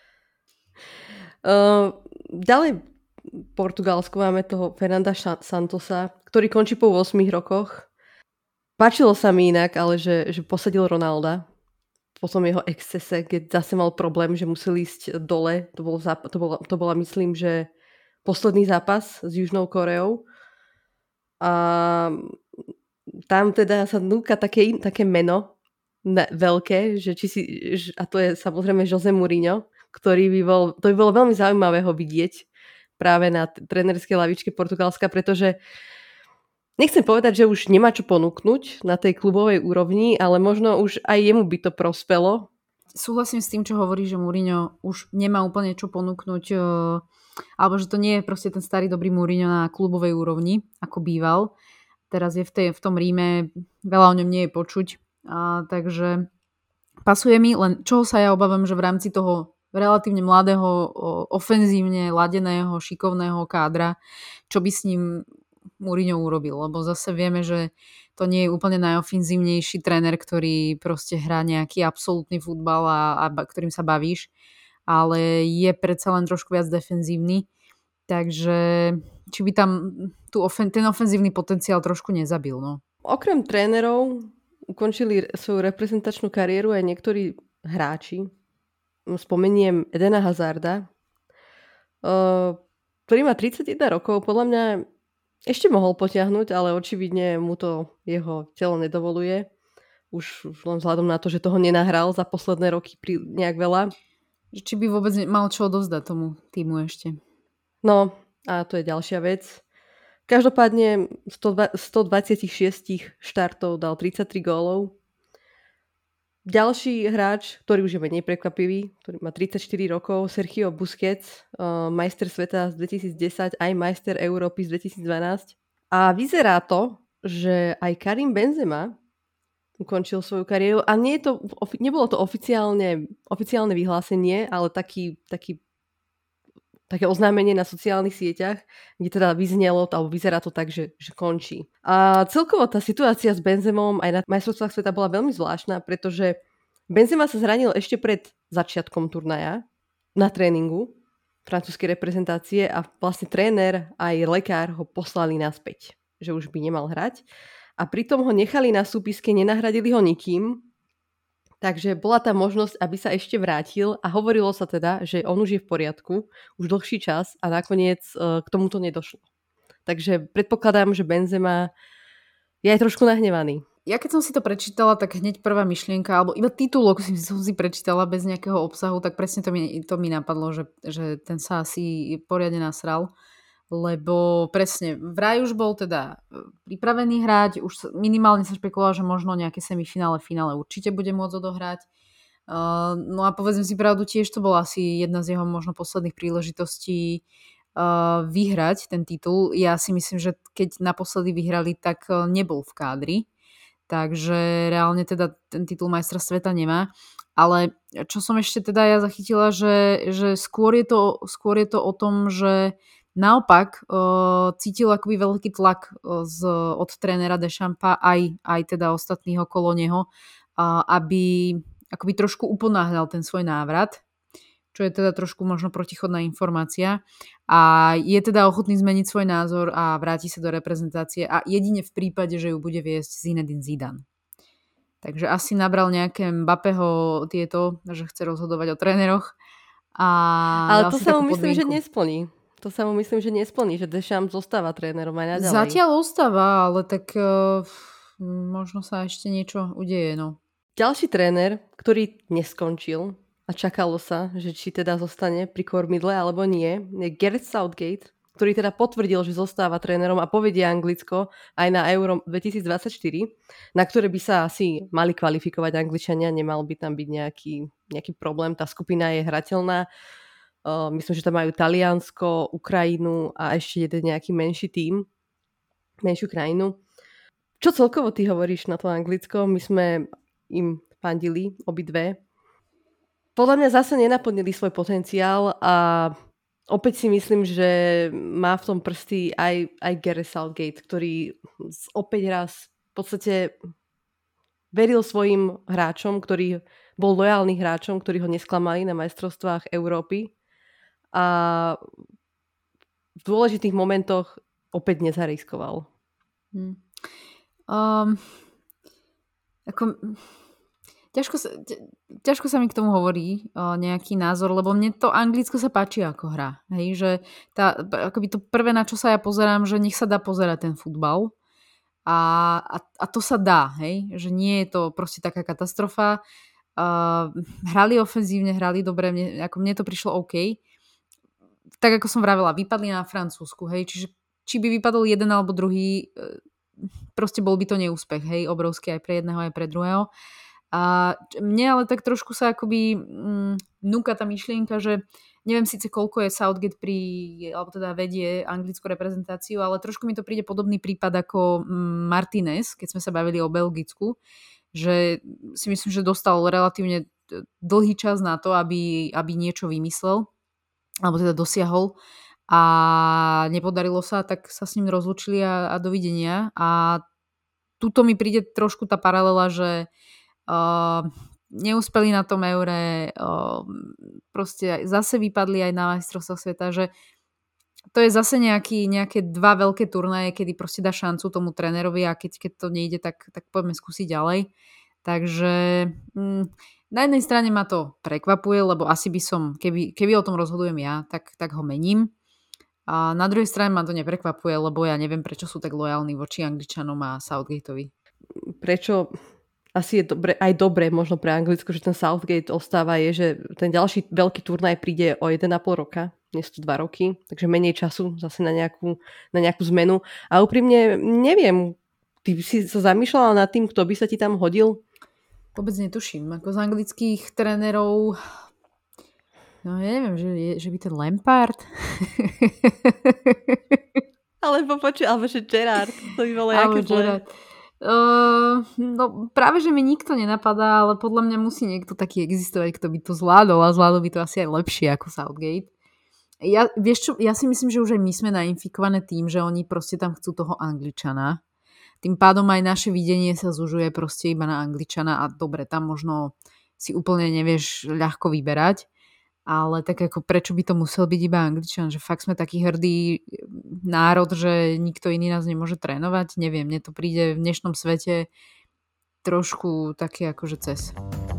Uh, ďalej v Portugalsku máme toho Fernanda Santosa, ktorý končí po ôsmich rokoch. Páčilo sa mi inak, ale že, že posadil Ronalda po tom jeho excese, keď zase mal problém, že musel ísť dole. To, bol, to, bolo, to bola, myslím, že posledný zápas s Južnou Koreou. A tam teda sa núka také, také meno ne, veľké, že či si, a to je samozrejme José Mourinho, ktorý by bol, to by bolo veľmi zaujímavé ho vidieť práve na trénerskej lavičke Portugalska, pretože nechcem povedať, že už nemá čo ponúknuť na tej klubovej úrovni, ale možno už aj jemu by to prospelo. Súhlasím s tým, čo hovorí, že Mourinho už nemá úplne čo ponúknuť, alebo že to nie je proste ten starý dobrý Mourinho na klubovej úrovni, ako býval. Teraz je v, tej, v tom Ríme, veľa o ňom nie je počuť, a, takže pasuje mi, len čoho sa ja obávam, že v rámci toho relatívne mladého, ofenzívne ladeného, šikovného kádra, čo by s ním Mourinho urobil, lebo zase vieme, že to nie je úplne najofenzívnejší tréner, ktorý proste hrá nejaký absolútny futbal a, a ktorým sa bavíš, ale je predsa len trošku viac defenzívny, takže či by tam tú ofen- ten ofenzívny potenciál trošku nezabil. No. Okrem trénerov ukončili svoju reprezentačnú kariéru aj niektorí hráči. Spomeniem Edena Hazarda, ktorý má tridsaťjeden rokov, podľa mňa ešte mohol potiahnuť, ale očividne mu to jeho telo nedovoluje. Už, už len vzhľadom na to, že toho nenahral za posledné roky pri nejak veľa. Či by vôbec mal čo odovzdať tomu týmu ešte. No, a to je ďalšia vec. Každopádne stodvadsaťšesť štartov dal tridsaťtri gólov. Ďalší hráč, ktorý už je menej prekvapivý, ktorý má tridsaťštyri rokov, Sergio Busquets, uh, majster sveta z dvetisícdesať, aj majster Európy z dvetisícdvanásť. A vyzerá to, že aj Karim Benzema ukončil svoju kariéru a nie je to, nebolo to oficiálne, oficiálne vyhlásenie, ale taký, taký, také oznámenie na sociálnych sieťach, kde teda vyznelo, alebo vyzerá to tak, že, že končí. A celkovo tá situácia s Benzemom aj na majstrovstvách sveta bola veľmi zvláštna, pretože Benzema sa zranil ešte pred začiatkom turnaja na tréningu francúzskej reprezentácie a vlastne tréner aj lekár ho poslali naspäť, že už by nemal hrať. A pritom ho nechali na súpiske, nenahradili ho nikým. Takže bola tá možnosť, aby sa ešte vrátil a hovorilo sa teda, že on už je v poriadku, už dlhší čas a nakoniec uh, k tomuto nedošlo. Takže predpokladám, že Benzema je aj trošku nahnevaný. Ja keď som si to prečítala, tak hneď prvá myšlienka, alebo iba titulok som si prečítala bez nejakého obsahu, tak presne to mi, to mi napadlo, že, že ten sa asi poriadne nasral. Lebo presne, vraj už bol teda pripravený hrať, už minimálne sa špekuloval, že možno nejaké semifinále, finále určite bude môcť odohrať. Uh, no a povedzme si pravdu, tiež to bola asi jedna z jeho možno posledných príležitostí uh, vyhrať ten titul. Ja si myslím, že keď naposledy vyhrali, tak uh, nebol v kádri. Takže reálne teda ten titul majstra sveta nemá. Ale čo som ešte teda ja zachytila, že, že skôr, je to, skôr je to o tom, že Naopak uh, cítil akoby veľký tlak z, od trénera Deschampa aj, aj teda ostatných okolo neho, uh, aby akoby trošku uponáhľal ten svoj návrat, čo je teda trošku možno protichodná informácia. A je teda ochotný zmeniť svoj názor a vráti sa do reprezentácie a jedine v prípade, že ju bude viesť Zinedine Zidane. Takže asi nabral nejaké Mbappého tieto, že chce rozhodovať o tréneroch. A ale to sa mu myslím, že nesplní. To sa mu myslím, že nesplní, že Deschamps zostáva trénerom aj naďalej. Zatiaľ ostáva, ale tak uh, možno sa ešte niečo udeje. No. Ďalší tréner, ktorý neskončil a čakalo sa, že či teda zostane pri kormidle alebo nie, je Gareth Southgate, ktorý teda potvrdil, že zostáva trénerom a povedie Anglicko aj na Euro dvetisícdvadsaťštyri, na ktoré by sa asi mali kvalifikovať Angličania, nemal by tam byť nejaký, nejaký problém, tá skupina je hrateľná. Uh, myslím, že tam majú Taliansko, Ukrajinu a ešte jeden nejaký menší tím, menšiu krajinu. Čo celkovo ty hovoríš na to Anglicko? My sme im fandili obidve. Podľa mňa zase nenaplnili svoj potenciál a opäť si myslím, že má v tom prsty aj, aj Gareth Southgate, ktorý opäť raz v podstate veril svojim hráčom, ktorý bol lojálny hráčom, ktorí ho nesklamali na majstrovstvách Európy. A v dôležitých momentoch opäť nezariskoval. Hmm. Um, ako, ťažko, sa, ťažko sa mi k tomu hovorí uh, nejaký názor, lebo mne to Anglicko sa páči ako hra. Hej, že tá, akoby to prvé, na čo sa ja pozerám, že nech sa dá pozerať ten futbal. A, a, a to sa dá, hej, že nie je to proste taká katastrofa. Uh, hrali ofenzívne, hrali dobre, mne, ako mne to prišlo OK. Tak ako som vravela, vypadli na Francúzsku, hej, čiže či by vypadol jeden alebo druhý, proste bol by to neúspech, hej, obrovský aj pre jedného, aj pre druhého. A mne ale tak trošku sa akoby mm, núka tá myšlienka, že neviem síce koľko je Southgate pri, alebo teda vedie anglickú reprezentáciu, ale trošku mi to príde podobný prípad ako Martinez, keď sme sa bavili o Belgicku, že si myslím, že dostal relatívne dlhý čas na to, aby, aby niečo vymyslel, alebo teda dosiahol a nepodarilo sa, tak sa s ním rozlúčili a, a dovidenia. A tuto mi príde trošku tá paralela, že uh, neúspeli na tom eure, uh, proste zase vypadli aj na majstrovstvách sveta, že to je zase nejaký, nejaké dva veľké turnaje, kedy proste dá šancu tomu trénerovi a keď, keď to nejde, tak, tak poďme skúsiť ďalej. Takže mm, na jednej strane ma to prekvapuje, lebo asi by som, keby, keby o tom rozhodujem ja, tak, tak ho mením. A na druhej strane ma to neprekvapuje, lebo ja neviem, prečo sú tak lojálni voči Angličanom a Southgateovi. Prečo asi je dobre, aj dobre možno pre Anglicko, že ten Southgate ostáva, je, že ten ďalší veľký turnaj príde o jeden a pol roka, nie sú to dva roky, takže menej času zase na nejakú, na nejakú zmenu. A úprimne neviem, ty si sa zamýšľala nad tým, kto by sa ti tam hodil? Vôbec netuším. Ako z anglických trénerov, no ja neviem, že, že by ten Lampard. Alebo počuj, alebo že Gerrard, to by bolo jaké zlé. Uh, no práve, že mi nikto nenapadá, ale podľa mňa musí niekto taký existovať, kto by to zvládol a zvládol by to asi aj lepšie ako Southgate. Ja, vieš čo, ja si myslím, že už aj my sme nainfikované tým, že oni proste tam chcú toho Angličana. Tým pádom aj naše videnie sa zužuje proste iba na Angličana a dobre, tam možno si úplne nevieš ľahko vyberať, ale tak ako prečo by to musel byť iba Angličan, že fakt sme taký hrdý národ, že nikto iný nás nemôže trénovať, neviem, mne to príde v dnešnom svete trošku také akože cez.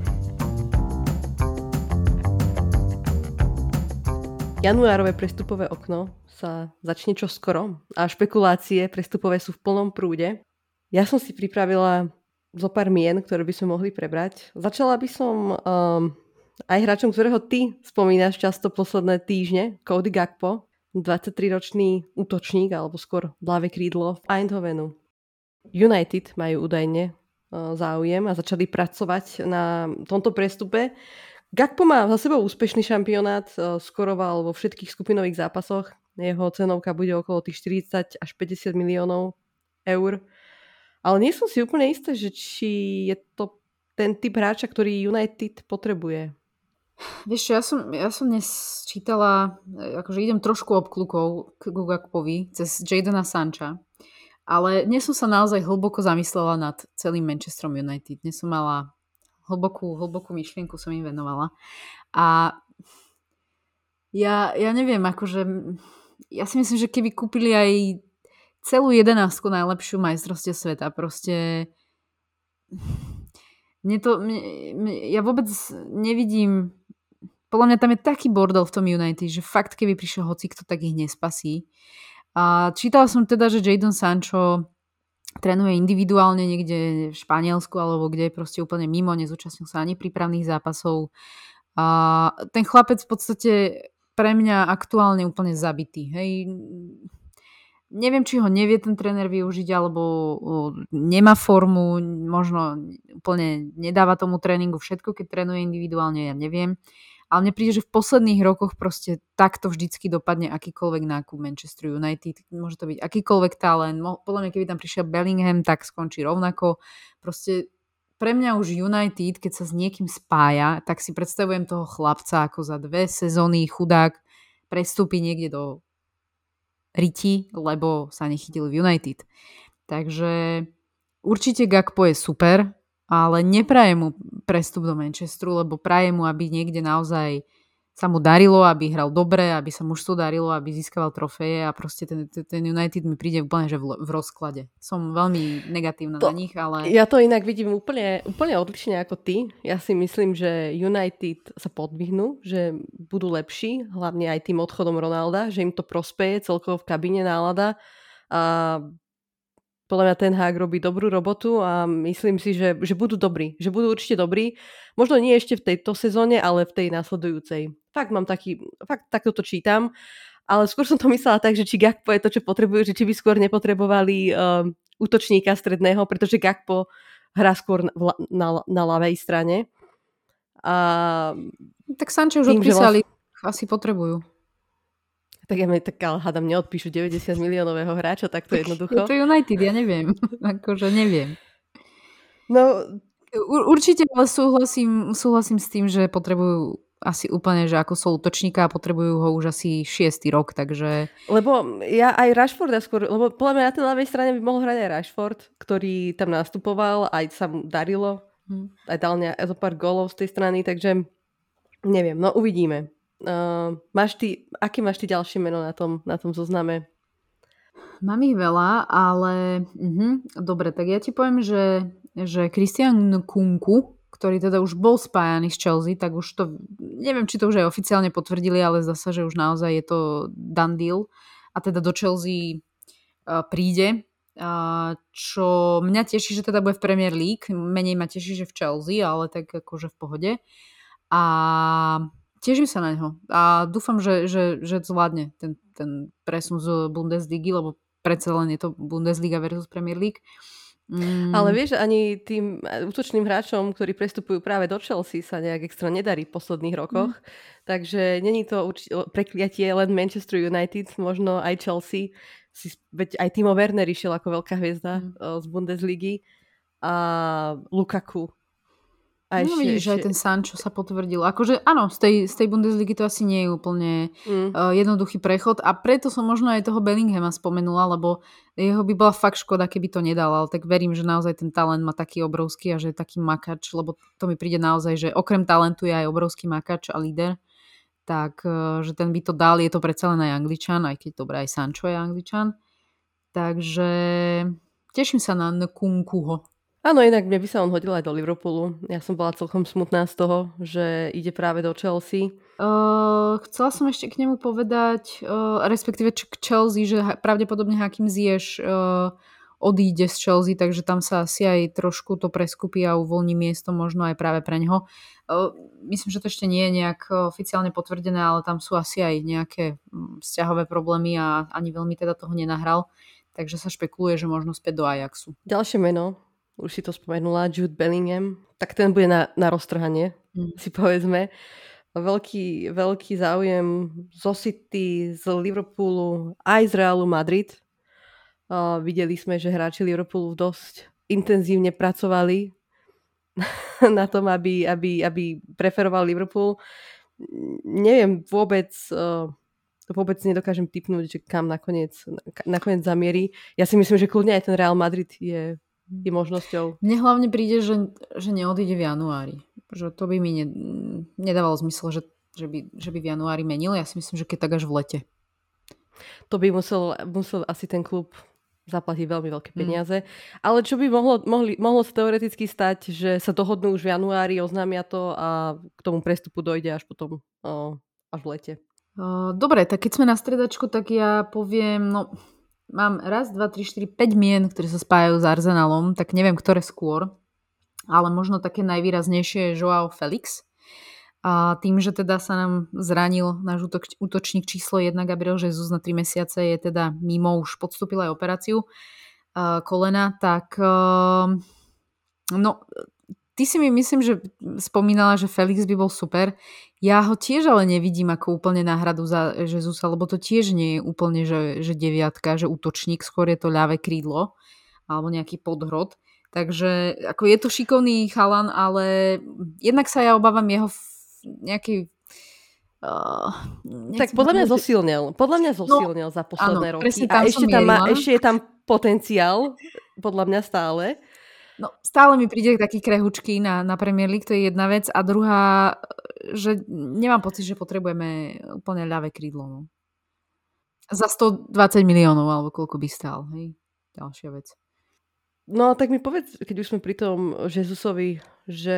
Januárové prestupové okno sa začne čoskoro a špekulácie prestupové sú v plnom prúde. Ja som si pripravila zo pár mien, ktoré by sme mohli prebrať. Začala by som um, aj hráčom, ktorého ty spomínaš často posledné týždne, Cody Gakpo, dvadsaťtriročný útočník, alebo skôr ľavé krídlo v Eindhovenu. United majú údajne uh, záujem a začali pracovať na tomto prestupe. Gakpo má za sebou úspešný šampionát, uh, skoroval vo všetkých skupinových zápasoch. Jeho cenovka bude okolo tých štyridsať až päťdesiat miliónov eur. Ale nie som si úplne istá, že či je to ten typ hráča, ktorý United potrebuje. Vieš čo, ja som, ja som dnes čítala, akože idem trošku obklukou k Gakpovi cez Jadona Sancha, ale dnes som sa naozaj hlboko zamyslela nad celým Manchesterom United. Dnes som mala hlbokú, hlbokú myšlienku, som im venovala. A ja, ja neviem, akože ja si myslím, že keby kúpili aj celú jedenástku najlepšiu majstrovstiev sveta, proste mne to, mne, mne, ja vôbec nevidím. Podľa mňa tam je taký bordel v tom United, že fakt keby prišiel hocikto, tak ich nespasí. A čítala som teda, že Jadon Sancho trénuje individuálne niekde v Španielsku alebo kde je proste úplne mimo, nezúčastnil sa ani prípravných zápasov. A ten chlapec v podstate pre mňa aktuálne úplne zabitý. Hej. Neviem, či ho nevie ten tréner využiť, alebo nemá formu, možno úplne nedáva tomu tréningu všetko, keď trénuje individuálne, ja neviem. Ale mne príde, že v posledných rokoch proste takto vždycky dopadne akýkoľvek nákup Manchester United. Môže to byť akýkoľvek talent. Podľa mňa, keby tam prišiel Bellingham, tak skončí rovnako. Proste pre mňa už United, keď sa s niekým spája, tak si predstavujem toho chlapca, ako za dve sezóny chudák prestúpi niekde do Riti, lebo sa nechytil v United. Takže určite Gakpo je super, ale neprajem mu prestup do Manchesteru, lebo prajem mu, aby niekde naozaj sa mu darilo, aby hral dobre, aby sa mužstvu darilo, aby získaval trofeje a proste ten, ten United mi príde úplne že v, v rozklade. Som veľmi negatívna to, na nich, ale... Ja to inak vidím úplne, úplne odlišne ako ty. Ja si myslím, že United sa podvihnú, že budú lepší, hlavne aj tým odchodom Ronalda, že im to prospeje celkovo v kabíne nálada a podľa mňa ten Hag robí dobrú robotu a myslím si, že, že budú dobrí. Že budú určite dobrí. Možno nie ešte v tejto sezóne, ale v tej nasledujúcej. Fakt mám taký, fakt takto to čítam. Ale skôr som to myslela tak, že či Gakpo je to, čo potrebujú, že či by skôr nepotrebovali um, útočníka stredného, pretože Gakpo hrá skôr na, na, na ľavej strane. A tak Sancho už tým, odpísali, vlastne... asi potrebujú. Tak ja mi tak ale hádam, neodpíšu deväťdesiat miliónového hráča, tak to je jednoducho. Je to United, ja neviem. akože neviem. No, Ur- určite ale súhlasím, súhlasím s tým, že potrebujú asi úplne, že ako sú útočníka a potrebujú ho už asi šiestý rok, takže... Lebo ja aj Rashforda skôr, lebo podľa mňa na tej ľavej strane by mohol hrať aj Rashford, ktorý tam nastupoval, aj sa mu darilo, hmm. aj dal zo pár gólov z tej strany, takže neviem, no uvidíme. Uh, máš ty, aké máš ty ďalšie meno na tom, na tom zozname? Mám ich veľa, ale uh-huh. dobre, tak ja ti poviem, že, že Christian Nkunku, ktorý teda už bol spájaný s Chelsea, tak už to, neviem, či to už aj oficiálne potvrdili, ale zdá sa, že už naozaj je to done deal a teda do Chelsea uh, príde, uh, čo mňa teší, že teda bude v Premier League, menej ma teší, že v Chelsea, ale tak akože v pohode. A teším sa na neho a dúfam, že, že, že zvládne ten, ten presun z Bundesligy, lebo predsa len je to Bundesliga versus Premier League. Mm. Ale vieš, ani tým útočným hráčom, ktorí prestupujú práve do Chelsea, sa nejak extra nedarí v posledných rokoch. Mm. Takže není to určite prekliatie len Manchester United, možno aj Chelsea. Si, veď aj Timo Werner išiel ako veľká hviezda mm. z Bundesligy a Lukaku. A no ešte, vidíš, že aj ten Sancho sa potvrdil. Akože áno, z tej, z tej Bundesligy to asi nie je úplne mm. uh, jednoduchý prechod a preto som možno aj toho Bellinghama spomenula, lebo jeho by bola fakt škoda, keby to nedal, ale tak verím, že naozaj ten talent má taký obrovský a že je taký makač, lebo to mi príde naozaj, že okrem talentu je aj obrovský makač a líder, tak uh, že ten by to dal, je to predsa len aj Angličan, aj keď dobre, aj Sancho je Angličan. Takže teším sa na Nkunkuho. Áno, inak mne by sa on hodil aj do Liverpoolu. Ja som bola celkom smutná z toho, že ide práve do Chelsea. Uh, chcela som ešte k nemu povedať, uh, respektíve k Chelsea, že pravdepodobne Hakim Ziyech uh, odíde z Chelsea, takže tam sa asi aj trošku to preskupí a uvoľní miesto možno aj práve pre ňoho. Uh, myslím, že to ešte nie je nejak oficiálne potvrdené, ale tam sú asi aj nejaké vzťahové problémy a ani veľmi teda toho nenahral. Takže sa špekuluje, že možno späť do Ajaxu. Ďalšie meno, už si to spomenula, Jude Bellingham, tak ten bude na, na roztrhanie, mm. si povedzme. Veľký, veľký záujem zo City, z Liverpoolu, aj z Realu Madrid. Uh, videli sme, že hráči Liverpoolu dosť intenzívne pracovali na tom, aby, aby, aby preferoval Liverpool. Neviem vôbec, vôbec nedokážem tipnúť, že kam nakoniec, nakoniec zamierí. Ja si myslím, že kľudne aj ten Real Madrid je, je možnosťou. Mne hlavne príde, že, že neodíde v januári. Že to by mi ne, nedávalo zmysel, že, že, by, že by v januári menil. Ja si myslím, že keď tak až v lete. To by musel, musel asi ten klub zaplatiť veľmi veľké peniaze. Mm. Ale čo by mohlo, mohli, mohlo sa teoreticky stať, že sa dohodnú už v januári, oznámia to a k tomu prestupu dojde až potom o, až v lete. Dobre, tak keď sme na stredačku, tak ja poviem, no mám raz, dva, tri, štyri, päť mien, ktoré sa spájajú s Arsenalom, tak neviem, ktoré skôr, ale možno také najvýraznejšie je Joao Felix. A tým, že teda sa nám zranil náš útočník číslo jedna Gabriel Jesus na tri mesiace, je teda mimo, už podstúpil aj operáciu uh, kolena, tak uh, no, ty si mi myslím, že spomínala, že Felix by bol super. Ja ho tiež ale nevidím ako úplne náhradu za Jezusa, lebo to tiež nie je úplne, že, že deviatka, že útočník, skôr je to ľavé krídlo alebo nejaký podhrod. Takže ako je to šikovný chalan, ale jednak sa ja obávam jeho nejaký uh, tak podľa mňa že... zosilnil. Podľa mňa zosilnil no, za posledné áno, roky. A ešte tam, má, ešte je tam potenciál, podľa mňa stále. No, stále mi príde taký krehučký na, na Premier League, to je jedna vec. A druhá, že nemám pocit, že potrebujeme úplne ľavé krídlo. No. Za stodvadsať miliónov, alebo koľko by stál. Hej? Ďalšia vec. No, tak mi povedz, keď už sme pri tom Jezusovi, že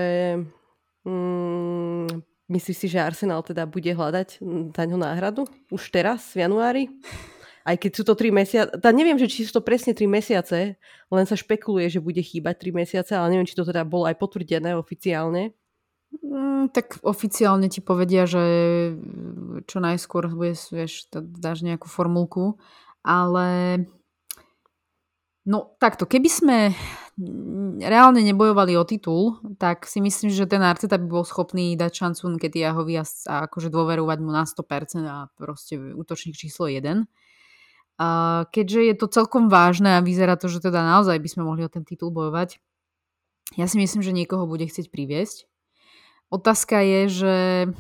mm, myslíš si, že Arsenal teda bude hľadať za ňo náhradu? Už teraz, v januári? Aj keď sú to tri mesiace, tá neviem, že či sú to presne tri mesiace, len sa špekuluje, že bude chýbať tri mesiace, ale neviem, či to teda bolo aj potvrdené oficiálne. Mm, tak oficiálne ti povedia, že čo najskôr bude, vieš, dáš nejakú formulku, ale no takto, keby sme reálne nebojovali o titul, tak si myslím, že ten Arteta by bol schopný dať šancu Nketiahovi a akože dôverovať mu na sto percent a proste útočník číslo jeden. A keďže je to celkom vážne a vyzerá to, že teda naozaj by sme mohli o ten titul bojovať, ja si myslím, že niekoho bude chcieť priviesť. Otázka je, že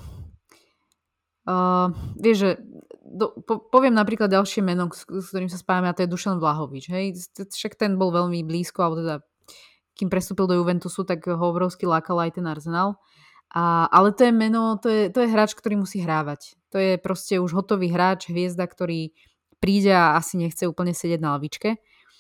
uh, vieš, že do, po, poviem napríklad ďalšie meno, s, s ktorým sa spájame, a to je Dušan Vlahovič. Hej? Však ten bol veľmi blízko, alebo teda kým prestúpil do Juventusu, tak ho obrovsky lákal aj ten Arsenal. A, ale to je meno, to je, to je hráč, ktorý musí hrávať. To je proste už hotový hráč, hviezda, ktorý príde a asi nechce úplne sedieť na lavičke.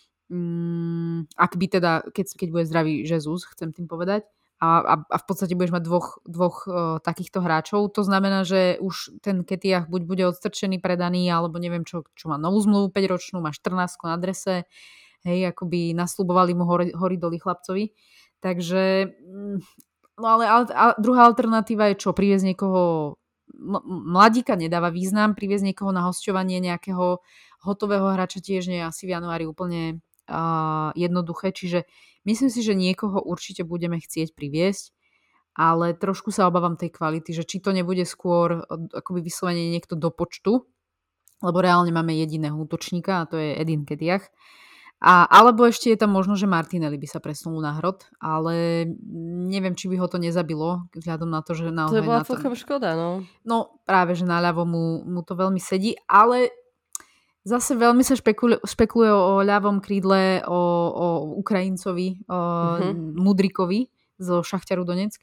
Mm, ak by teda, keď, keď bude zdravý Jesus, chcem tým povedať. A, a, a v podstate budeš mať dvoch, dvoch uh, takýchto hráčov. To znamená, že už ten Ketiah buď bude odstrčený, predaný, alebo neviem čo, čo má novú zmluvu päťročnú, má štrnásť na adrese. Hej, akoby nasľubovali mu hori, hori doli chlapcovi. Takže, no ale, ale a druhá alternatíva je čo? Priviesť niekoho, mladíka nedáva význam, priviesť niekoho na hosťovanie nejakého hotového hráča tiež nie je asi v januári úplne uh, jednoduché, čiže myslím si, že niekoho určite budeme chcieť priviesť, ale trošku sa obávam tej kvality, že či to nebude skôr akoby vyslovene niekto do počtu, lebo reálne máme jediného útočníka a to je Edin Ketiah. A, alebo ešte je tam možno, že Martinelli by sa presunul na hrot, ale neviem, či by ho to nezabilo, vzhľadom na to, že naozaj... To je bola celkom škoda, no. No práve, že naľavo mu, mu to veľmi sedí, ale zase veľmi sa špekuluje, špekuluje o ľavom krídle, o, o Ukrajincovi, o uh-huh. Mudrikovi zo Šachtaru Donetsk,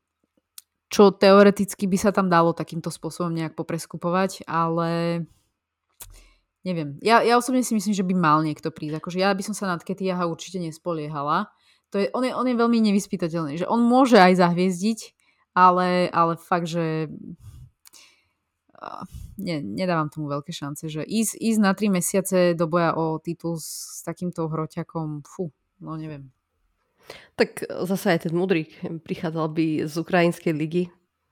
čo teoreticky by sa tam dalo takýmto spôsobom nejak popreskupovať, ale... Neviem. Ja, ja osobne si myslím, že by mal niekto prísť. Akože ja by som sa na Ketiaha určite nespoliehala. To je, on, je, on je veľmi nevyspytateľný. Že on môže aj zahviezdiť, ale, ale fakt, že uh, ne, nedávam tomu veľké šance. Že ísť, ísť na tri mesiace do boja o titul s, s takýmto hroťakom, fú, no neviem. Tak zase aj ten Mudrik prichádzal by z ukrajinskej ligy.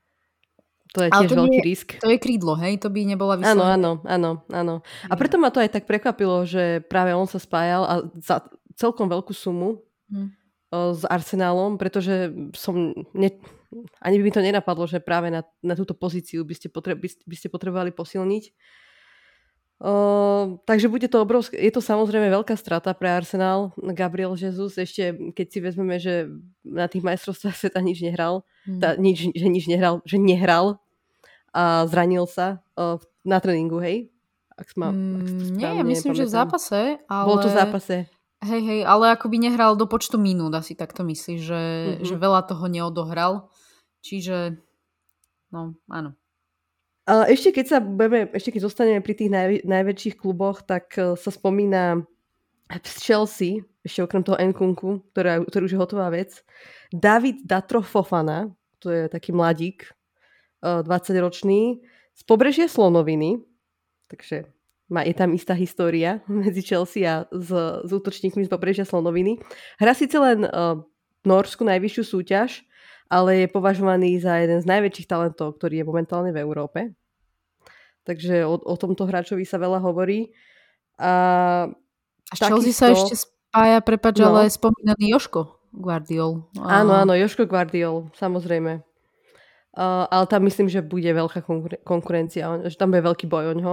To je tiež to veľký je, risk. To je krídlo, hej? To by nebola vyslovene. Áno, áno, áno, áno. A preto ma to aj tak prekvapilo, že práve on sa spájal a za celkom veľkú sumu hmm. s Arsenálom, pretože som ne, ani by mi to nenapadlo, že práve na, na túto pozíciu by ste, potre, by, by ste potrebovali posilniť. Uh, takže bude to obrovské, je to samozrejme veľká strata pre Arsenal. Gabriel Jesus, ešte keď si vezmeme, že na tých majstrovstvách sveta nič nehral, Hmm. tá, nič, že nič nehral, že nehral a zranil sa uh, na tréningu, hej? Ak, ma, ak si to Mm, nie, ja správne myslím, že v pamätám. zápase, ale... Bol to v zápase. Hej, hej, ale akoby nehral do počtu minút, asi takto myslíš, že, Mhm. že veľa toho neodohral. Čiže, no, áno. Ale ešte keď sa budeme, ešte keď zostaneme pri tých naj, najväčších kluboch, tak uh, sa spomína z Chelsea, ešte okrem toho Nkunku, ktorá, ktorý už je hotová vec, David Datro Fofana, to je taký mladík, uh, dvadsaťročný, z pobrežia Slonoviny, takže má, je tam istá história medzi Chelsea a s, s útočníkmi z pobrežia Slonoviny. Hrá síce len uh, Norsku najvyššiu súťaž, ale je považovaný za jeden z najväčších talentov, ktorý je momentálne v Európe. Takže o, o tomto hráčovi sa veľa hovorí. A, a z Chelsea sa ešte spája, prepáč, no. ale spomínaný Joško Guardiol. Áno, áno, Joško Guardiol, samozrejme. Uh, ale tam myslím, že bude veľká konkur- konkurencia, že tam bude veľký boj o ňoho.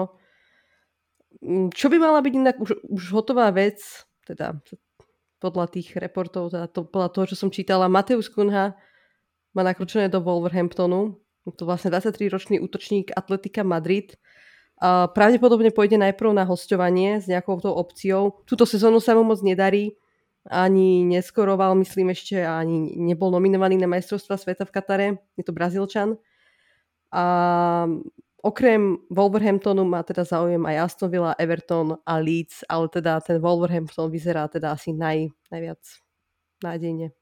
Čo by mala byť inak už, už hotová vec, teda podľa tých reportov, teda to, podľa toho, čo som čítala, Mateus Cunha má nakročené do Wolverhamptonu. Je to vlastne dvadsaťtriročný útočník Atletica Madrid. Uh, pravdepodobne pôjde najprv na hosťovanie s nejakou tou opciou. Túto sezónu sa mu moc nedarí. Ani neskoroval, myslím ešte, ani nebol nominovaný na majstrovstvá sveta v Katare. Je to Brazílčan. A okrem Wolverhamptonu má teda záujem aj Aston Villa, Everton a Leeds, ale teda ten Wolverhampton vyzerá teda asi naj, najviac nádejne.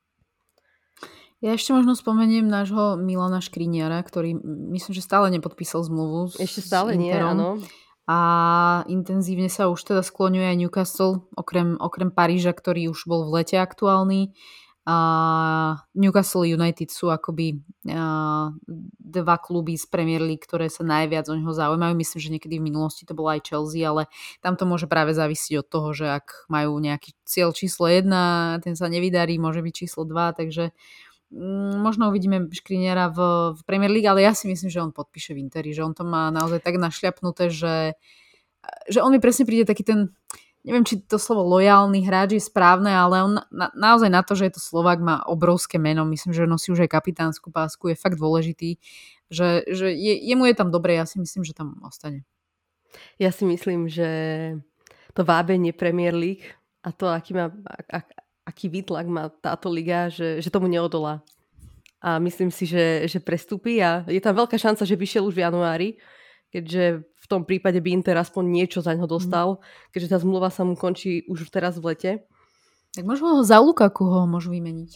Ja ešte možno spomeniem nášho Milana Škriniara, ktorý myslím, že stále nepodpísal zmluvu s Ešte stále Interom. nie, áno. A intenzívne sa už teda skloňuje aj Newcastle, okrem, okrem Paríža, ktorý už bol v lete aktuálny. A Newcastle United sú akoby a, dva kluby z Premier League, ktoré sa najviac o neho zaujímajú. Myslím, že niekedy v minulosti to bola aj Chelsea, ale tam to môže práve závisiť od toho, že ak majú nejaký cieľ číslo jedna, ten sa nevydarí, môže byť číslo dva, takže možno uvidíme Škriniara v, v Premier League, ale ja si myslím, že on podpíše v Interi, že on to má naozaj tak našľapnuté, že, že on mi presne príde taký ten, neviem, či to slovo lojálny hráč je správne, ale on na, naozaj na to, že je to Slovák, má obrovské meno, myslím, že nosí už aj kapitánsku pásku, je fakt dôležitý, že, že je, jemu je tam dobre, ja si myslím, že tam ostane. Ja si myslím, že to vábenie Premier League a to, aký má... Ak, ak, aký výtlak má táto liga, že, že tomu neodolá. A myslím si, že, že prestúpi a je tam veľká šanca, že vyšiel už v januári, keďže v tom prípade by Inter aspoň niečo za ňo dostal, mm. keďže tá zmluva sa mu končí už teraz v lete. Tak možno ho za Lukaku ho môžu vymeniť.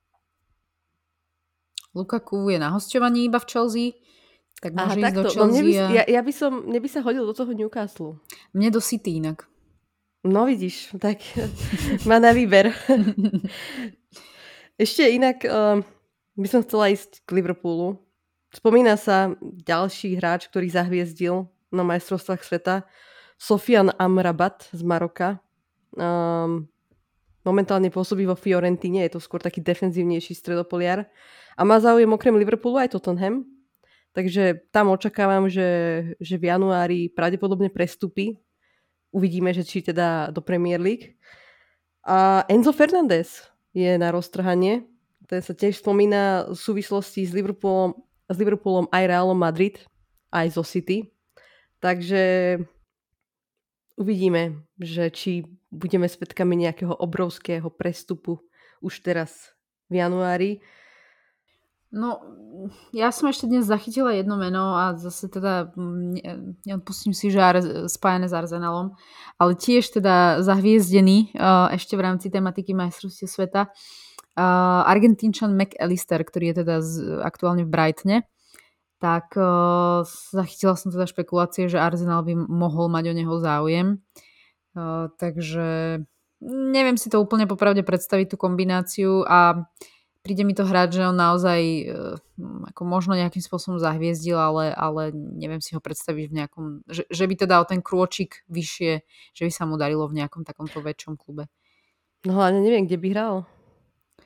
Lukaku je na hosťovaní iba v Chelsea, tak môže Aha, ísť takto. do Chelsea. No mne by, a... ja, ja by som, mne by sa hodil do toho Newcastle. Mne do City inak. No vidíš, tak má na výber. Ešte inak uh, by som chcela ísť k Liverpoolu. Spomína sa ďalší hráč, ktorý zahviezdil na majstrovstvách sveta. Sofian Amrabat z Maroka. Um, momentálne pôsobí vo Fiorentine, je to skôr taký defenzívnejší stredopoliar. A má záujem okrem Liverpoolu aj Tottenham. Takže tam očakávam, že, že v januári pravdepodobne prestúpi. Uvidíme, že či teda do Premier League. A Enzo Fernández je na roztrhanie. Ten sa tiež spomína v súvislosti s Liverpoolom, s Liverpoolom aj Realom Madrid, aj zo City. Takže uvidíme, že či budeme svedkami nejakého obrovského prestupu už teraz v januári. No, ja som ešte dnes zachytila jedno meno a zase teda neodpustím si, že ar- spájane s Arsenalom, ale tiež teda zahviezdený uh, ešte v rámci tematiky majstrovstiev sveta. Uh, Argentínčan McAllister, ktorý je teda z, aktuálne v Brightone, tak uh, zachytila som teda špekulácie, že Arsenal by mohol mať o neho záujem. Uh, takže neviem si to úplne popravde predstaviť, tú kombináciu, a príde mi to hrať, že on naozaj uh, ako možno nejakým spôsobom zahviezdil, ale, ale neviem si ho predstaviť v nejakom, že, že by teda o ten krôčik vyššie, že by sa mu darilo v nejakom takomto väčšom klube. No hlavne neviem, kde by hral.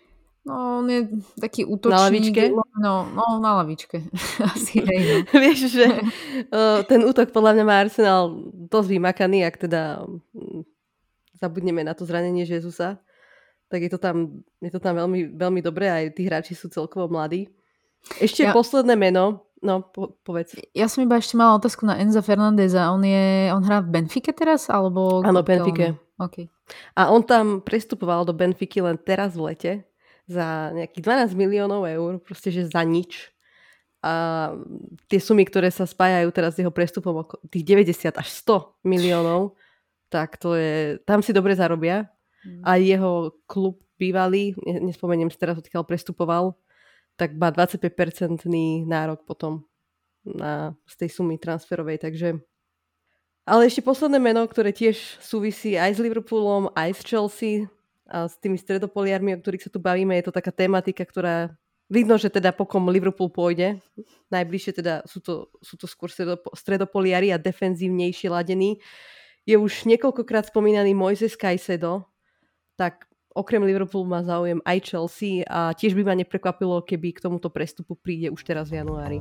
No, on je taký Na útočník. lavičke? No, no na lavičke. Asi hej, no. Vieš, že uh, ten útok podľa mňa má Arsenal dosť vymakaný, ak teda um, zabudneme na to zranenie Jezusa, tak je to tam, je to tam veľmi, veľmi dobré, aj tí hráči sú celkovo mladí. Ešte ja, posledné meno, no po, povedz. Ja som iba ešte mala otázku na Enza Fernandeza. On je, on hrá v Benfike teraz? Alebo áno, Benfike. Okay. A on tam prestupoval do Benfiky len teraz v lete za nejakých dvanásť miliónov eur, proste, že za nič. A tie sumy, ktoré sa spájajú teraz s jeho prestupom, tých deväťdesiat až sto miliónov, tak to je, tam si dobre zarobia. Mm. A jeho klub bývalý, nespomeniem si teraz, odkiaľ prestupoval, tak má dvadsaťpäť percentný nárok potom na, z tej sumy transferovej, takže... Ale ešte posledné meno, ktoré tiež súvisí aj s Liverpoolom, aj s Chelsea a s tými stredopoliarmi, o ktorých sa tu bavíme, je to taká tematika, ktorá vidno, že teda pokom Liverpool pôjde. Najbližšie teda sú to, sú to skôr stredopoliari a defenzívnejšie ladení. Je už niekoľkokrát spomínaný Moises Caicedo, tak okrem Liverpoolu má záujem aj Chelsea a tiež by ma neprekvapilo, keby k tomuto prestupu príde už teraz v januári.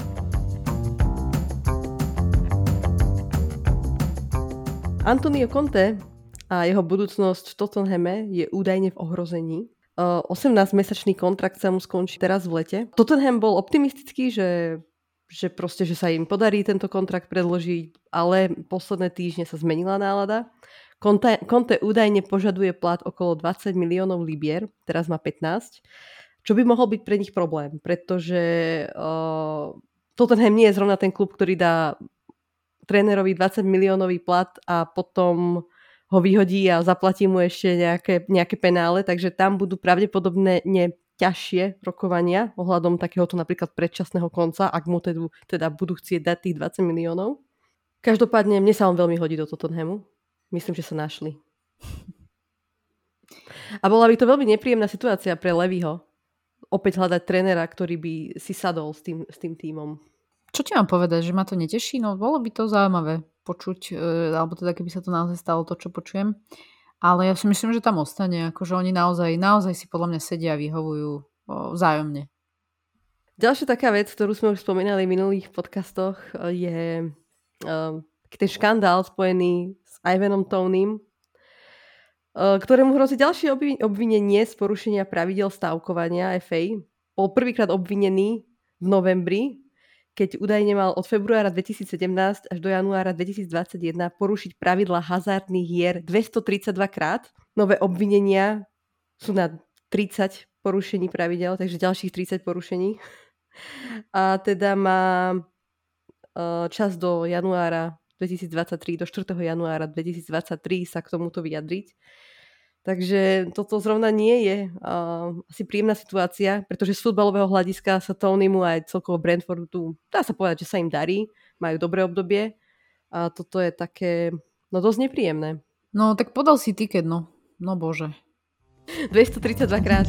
Antonio Conte a jeho budúcnosť v Tottenhame je údajne v ohrození. osemnásťmesačný kontrakt sa mu skončí teraz v lete. Tottenham bol optimistický, že, že proste, že sa im podarí tento kontrakt predložiť, ale posledné týždne sa zmenila nálada. Conte, Conte údajne požaduje plat okolo dvadsať miliónov libier, teraz má pätnásť, čo by mohol byť pre nich problém, pretože uh, Tottenham nie je zrovna ten klub, ktorý dá trénerovi dvadsať miliónový plat a potom ho vyhodí a zaplatí mu ešte nejaké, nejaké penále, takže tam budú pravdepodobne ťažšie rokovania ohľadom takéhoto napríklad predčasného konca, ak mu teda, teda budú chcieť dať tých dvadsať miliónov. Každopádne mne sa on veľmi hodí do Tottenhamu. Myslím, že sa našli. A bola by to veľmi nepríjemná situácia pre Levyho. Opäť hľadať trénera, ktorý by si sadol s tým, s tým tímom. Čo ti mám povedať, že ma to neteší? No bolo by to zaujímavé počuť, e, alebo teda keby sa to naozaj stalo to, čo počujem. Ale ja si myslím, že tam ostane. Akože oni naozaj, naozaj si podľa mňa sedia a vyhovujú o, vzájomne. Ďalšia taká vec, ktorú sme už spomínali v minulých podcastoch, je um, ten škandál spojený s Ivanom Tonym, ktorému hrozí ďalšie obvinenie z porušenia pravidel stávkovania ef á. Bol prvýkrát obvinený v novembri, keď údajne mal od februára dvetisícsedemnásť až do januára dvetisícdvadsaťjeden porušiť pravidlá hazardných hier dvestotridsaťdva krát. Nové obvinenia sú na tridsať porušení pravidel, takže ďalších tridsať porušení. A teda má čas do januára dvetisícdvadsaťtri, do štvrtého januára dvetisícdvadsaťtri sa k tomuto vyjadriť. Takže toto zrovna nie je uh, asi príjemná situácia, pretože z futbalového hľadiska sa Tonymu aj celkovo Brentfordu, dá sa povedať, že sa im darí, majú dobré obdobie a toto je také, no dosť nepríjemné. No tak podal si tiket, no. No bože. dvestotridsaťdva krát.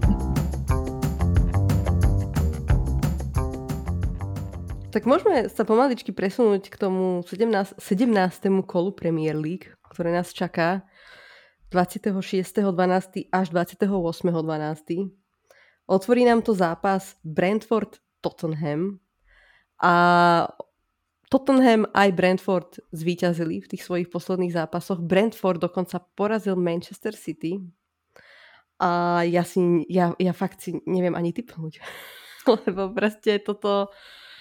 Tak môžeme sa pomaličky presunúť k tomu sedemnástemu kolu Premier League, ktoré nás čaká dvadsiateho šiesteho decembra až dvadsiateho ôsmeho decembra. Otvorí nám to zápas Brentford-Tottenham a Tottenham aj Brentford zvíťazili v tých svojich posledných zápasoch. Brentford dokonca porazil Manchester City a ja, si, ja, ja fakt si neviem ani tipnúť, lebo proste toto...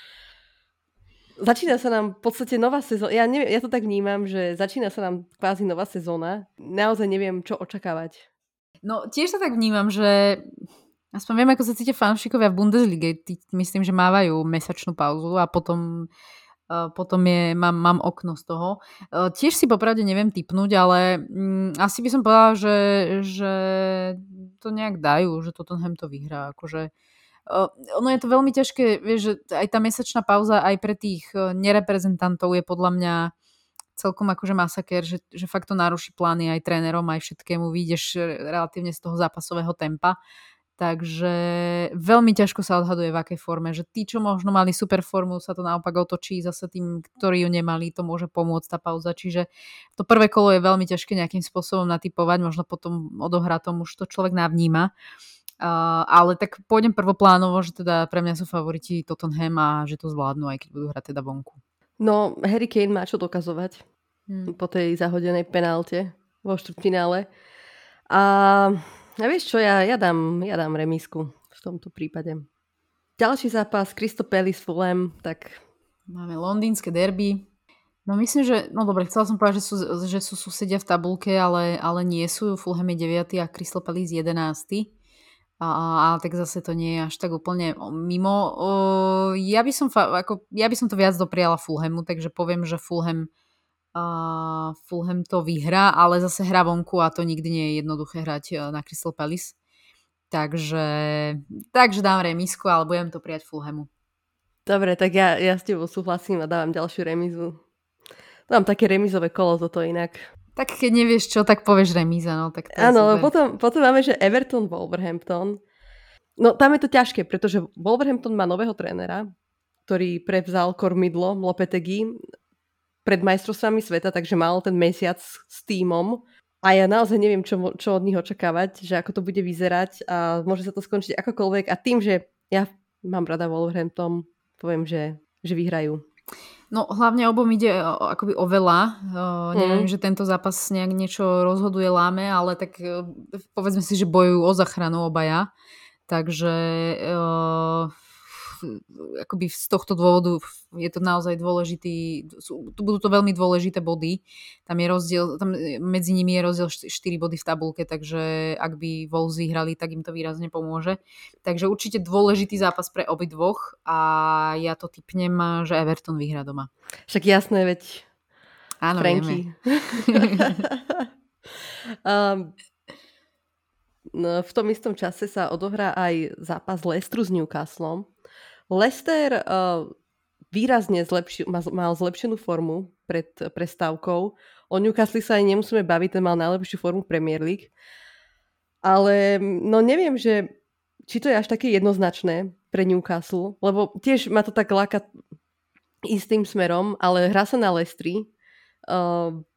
Začína sa nám v podstate nová sezóna. Ja, neviem, ja to tak vnímam, že začína sa nám kvázi nová sezóna. Naozaj neviem, čo očakávať. No tiež sa tak vnímam, že aspoň viem, ako sa cítia fanúšikovia v Bundeslige. Myslím, že mávajú mesačnú pauzu a potom, uh, potom je, mám, mám okno z toho. Uh, tiež si popravde neviem tipnúť, ale um, asi by som povedala, že, že to nejak dajú, že Tottenham to vyhrá. Akože Uh, ono je to veľmi ťažké, vieš, že aj tá mesačná pauza aj pre tých uh, nereprezentantov je podľa mňa celkom akože masaker, že, že fakt to naruší plány aj trénerom, aj všetkému, vyjdeš relatívne z toho zápasového tempa. Takže veľmi ťažko sa odhaduje, v akej forme, že tí, čo možno mali super formu, sa to naopak otočí zase tým, ktorí ju nemali, to môže pomôcť tá pauza. Čiže to prvé kolo je veľmi ťažké nejakým spôsobom natipovať, možno potom odohratom už to človek navníma. Uh, ale tak pôjdem prvoplánovo, že teda pre mňa sú favoriti Tottenham a že to zvládnu, aj keď budú hrať teda vonku. No, Harry Kane má čo dokazovať Hmm. po tej zahodenej penálte vo štvrťfinále. A, a vieš čo, ja, ja, dám, ja dám remísku v tomto prípade. Ďalší zápas, Crystal Palace Fulham, tak... Máme londýnske derby. No myslím, že, no dobre, chcela som povedať, že sú, že sú susedia v tabulke, ale, ale nie sú. Fulham je deviaty a Crystal Palace jedenásty. A, a tak zase to nie je až tak úplne mimo. O, ja, by som fa- ako, ja by som to viac dopriala Fulhamu, takže poviem, že Fulham, uh, Fulham to vyhrá, ale zase hra vonku a to nikdy nie je jednoduché hrať na Crystal Palace. Takže, takže dám remísku, ale budem to prijať Fulhamu. Dobre, tak ja, ja s tebou súhlasím a dávam ďalšiu remízu. Dám také remízové kolo toto inak. Tak keď nevieš čo, tak povieš remíza, no tak to Áno, je potom, potom máme, že Everton Wolverhampton. No tam je to ťažké, pretože Wolverhampton má nového trénera, ktorý prevzal kormidlo Lopetegui pred majstrovstvami sveta, takže mal ten mesiac s tímom. A ja naozaj neviem, čo, čo od nich očakávať, že ako to bude vyzerať a môže sa to skončiť akokoľvek. A tým, že ja mám rada Wolverhampton, poviem, že, že vyhrajú. No hlavne obom ide o, akoby o veľa. Uh, neviem, mm. že tento zápas nejak niečo rozhoduje, láme, ale tak uh, povedzme si, že bojujú o záchranu obaja. Takže uh, akoby z tohto dôvodu je to naozaj dôležitý, sú, budú to veľmi dôležité body. Tam je rozdiel, tam medzi nimi je rozdiel štyri body v tabulke, takže ak by Wolves vyhrali, tak im to výrazne pomôže. Takže určite dôležitý zápas pre obidvoch a ja to tipnem, že Everton vyhrá doma. Však jasné, veď áno, Franky. um, no, v tom istom čase sa odohrá aj zápas Leicesteru s Newcastlom. Leicester uh, výrazne zlepši- mal, mal zlepšenú formu pred prestávkou. O Newcastle sa aj nemusíme baviť, ten mal najlepšiu formu Premier League. Ale no neviem, že či to je až také jednoznačné pre Newcastle, lebo tiež ma to tak láka istým smerom, ale hrá sa na Leicestri. Uh,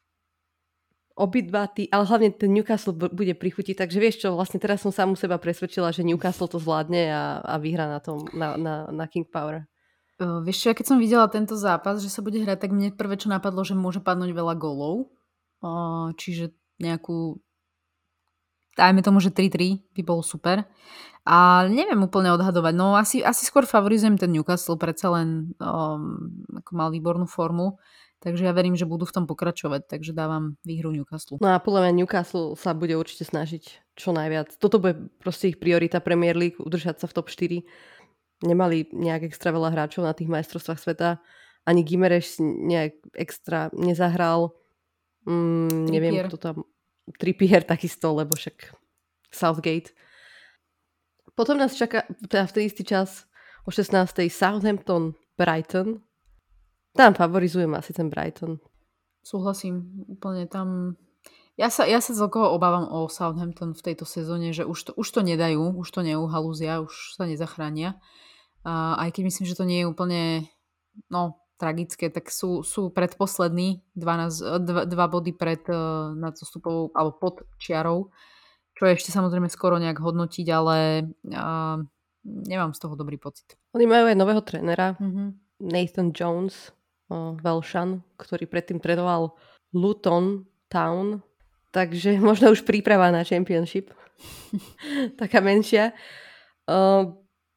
obidva tí, ale hlavne ten Newcastle bude prichutiť, takže vieš čo, vlastne teraz som samu seba presvedčila, že Newcastle to zvládne a, a vyhrá na tom, na, na, na King Power. Uh, vieš čo, keď som videla tento zápas, že sa bude hrať, tak mne prvé čo napadlo, že môže padnúť veľa gólov, uh, čiže nejakú, dajme tomu, že tri tri by bol super. A neviem úplne odhadovať, no asi, asi skôr favorizujem ten Newcastle, predsa len um, ako mal výbornú formu. Takže ja verím, že budú v tom pokračovať, takže dávam výhru Newcastle. No a podľa mňa Newcastle sa bude určite snažiť čo najviac. Toto bude proste ich priorita Premier League, udržať sa v top štyri. Nemali nejak extra veľa hráčov na tých majstrovstvách sveta. Ani Gimereš nejak extra nezahral. Mm, neviem, kto tam... Trippier takisto, lebo však Southgate. Potom nás čaká, teda v ten istý čas o šestnástej Southampton Brighton. Tam favorizujem asi ten Brighton. Súhlasím, úplne tam... Ja sa, ja sa celkovo obávam o Southampton v tejto sezóne, že už to, už to nedajú, už to neuhalúzia, už sa nezachránia. A aj keď myslím, že to nie je úplne no, tragické, tak sú, sú predposlední dvanásť, dva, dva body pred uh, nadzostupovou, alebo pod čiarou, čo je ešte samozrejme skoro nejak hodnotiť, ale uh, nemám z toho dobrý pocit. Oni majú aj nového trénera, mm-hmm. Nathan Jones, Uh, Welshan, ktorý predtým trénoval Luton Town, takže možno už príprava na Championship. Taká menšia. Uh,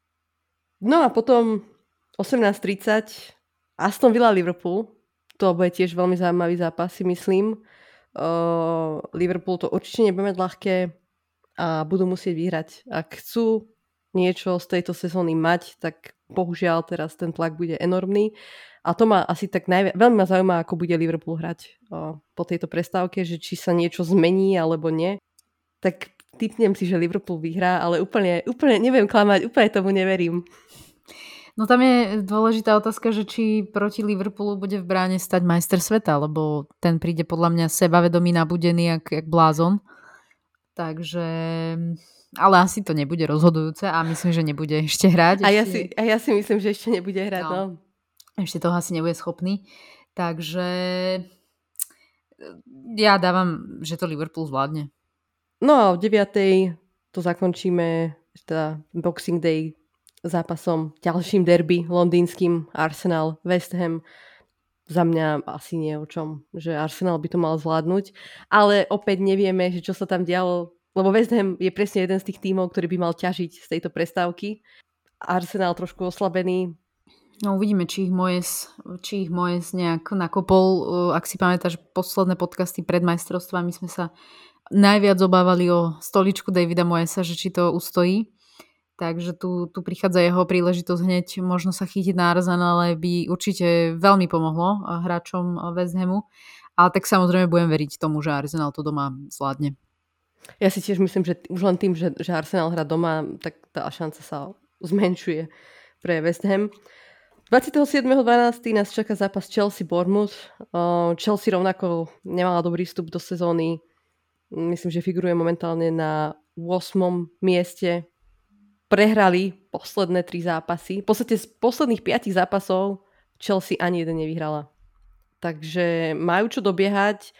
no a potom osemnásť tridsať Aston Villa Liverpool. To bude tiež veľmi zaujímavý zápas, si myslím. Uh, Liverpool to určite nebude mať ľahké a budú musieť vyhrať. Ak chcú niečo z tejto sezóny mať, tak bohužiaľ teraz ten tlak bude enormný. A to ma asi tak najvi- veľmi ma zaujíma, ako bude Liverpool hrať o, po tejto prestávke, že či sa niečo zmení alebo nie. Tak tipnem si, že Liverpool vyhrá, ale úplne, úplne neviem klamať, úplne tomu neverím. No tam je dôležitá otázka, že či proti Liverpoolu bude v bráne stať majster sveta, lebo ten príde podľa mňa sebavedomý, nabudený jak, jak blázon. Takže... Ale asi to nebude rozhodujúce a myslím, že nebude ešte hrať. A ešte... ja si, a ja si myslím, že ešte nebude hrať, no. no. Ešte toho asi nebude schopný. Takže ja dávam, že to Liverpool zvládne. No a o deviatej to zakončíme teda Boxing Day zápasom ďalším derby londýnskym Arsenal West Ham. Za mňa asi nie o čom, že Arsenal by to mal zvládnuť, ale opäť nevieme, že čo sa tam dialo, lebo West Ham je presne jeden z tých tímov, ktorý by mal ťažiť z tejto prestávky. Arsenal trošku oslabený. No uvidíme, či ich Moyes, či ich Moyes nejak nakopol. Ak si pamätáš posledné podcasty pred majstrovstvami, sme sa najviac obávali o stoličku Davida Moyesa, že či to ustojí. Takže tu, tu prichádza jeho príležitosť hneď možno sa chytiť na Arsenale, by určite veľmi pomohlo hráčom West Hamu. Ale tak samozrejme budem veriť tomu, že Arsenal to doma zvládne. Ja si tiež myslím, že už len tým, že, že Arsenal hrá doma, tak tá šanca sa zmenšuje pre West Ham. dvadsiateho siedmeho decembra nás čaká zápas Chelsea-Bournemouth. Chelsea rovnako nemala dobrý vstup do sezóny. Myslím, že figuruje momentálne na ôsmom mieste. Prehrali posledné tri zápasy. V podstate z posledných piatich zápasov Chelsea ani jeden nevyhrala. Takže majú čo dobiehať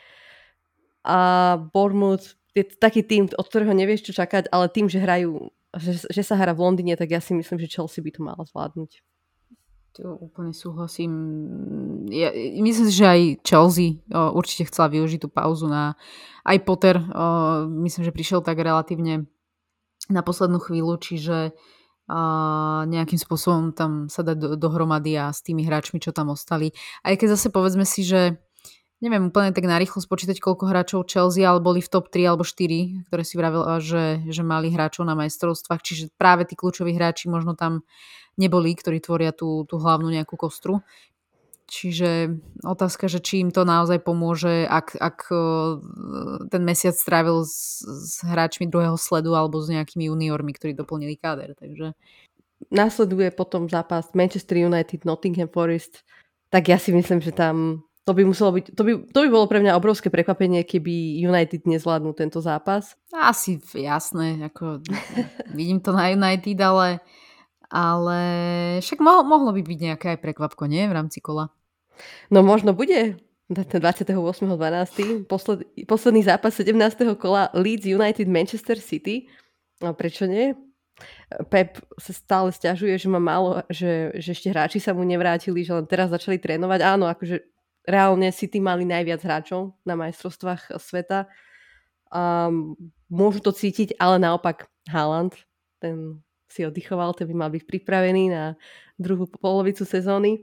a Bournemouth je taký tým, od ktorého nevieš čo čakať, ale tým, že hrajú, že, že sa hrá v Londýne, tak ja si myslím, že Chelsea by to mala zvládnuť. To úplne súhlasím. Ja, myslím si, že aj Chelsea o, určite chcela využiť tú pauzu na aj Potter. O, myslím, že prišiel tak relatívne na poslednú chvíľu, čiže o, nejakým spôsobom tam sa dať do, dohromady a s tými hráčmi, čo tam ostali. Aj keď zase povedzme si, že neviem úplne tak narýchlo spočítať, koľko hráčov Chelsea, ale boli v top tri alebo štyri, ktoré si vravela, že, že mali hráčov na majstrovstvách, čiže práve tí kľúčoví hráči možno tam neboli, ktorí tvoria tú, tú hlavnú nejakú kostru. Čiže otázka, že či im to naozaj pomôže, ak, ak ten mesiac strávil s, s hráčmi druhého sledu alebo s nejakými juniormi, ktorí doplnili káder. Takže následuje potom zápas Manchester United, Nottingham Forest. Tak ja si myslím, že tam to by muselo byť, to by, to by bolo pre mňa obrovské prekvapenie, keby United nezvládnu tento zápas. Asi jasné, ako vidím to na United, ale Ale však mohlo, mohlo by byť nejaké aj prekvapko, nie? V rámci kola. No možno bude. dvadsiateho ôsmeho decembra Posled, posledný zápas sedemnásteho kola Leeds United Manchester City. No prečo nie? Pep sa stále sťažuje, že má málo, že, že ešte hráči sa mu nevrátili, že len teraz začali trénovať. Áno, akože reálne City mali najviac hráčov na majstrovstvách sveta. Um, môžu to cítiť, ale naopak Haaland, ten si oddychoval, ten by mal byť pripravený na druhú polovicu sezóny.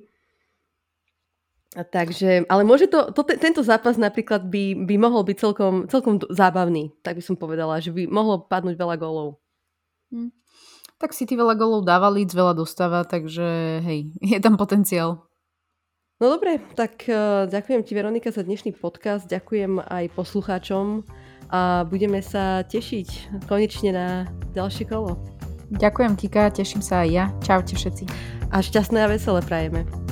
A takže, ale môže to, to, tento zápas napríklad by, by mohol byť celkom, celkom zábavný, tak by som povedala, že by mohlo padnúť veľa gólov. Hm. Tak City veľa gólov dáva, Leeds veľa dostáva, takže hej, je tam potenciál. No dobre, tak uh, ďakujem ti, Veronika, za dnešný podcast, ďakujem aj poslucháčom a budeme sa tešiť konečne na ďalšie kolo. Ďakujem, Kika, teším sa aj ja. Čaute všetci. A šťastné a veselé prajeme.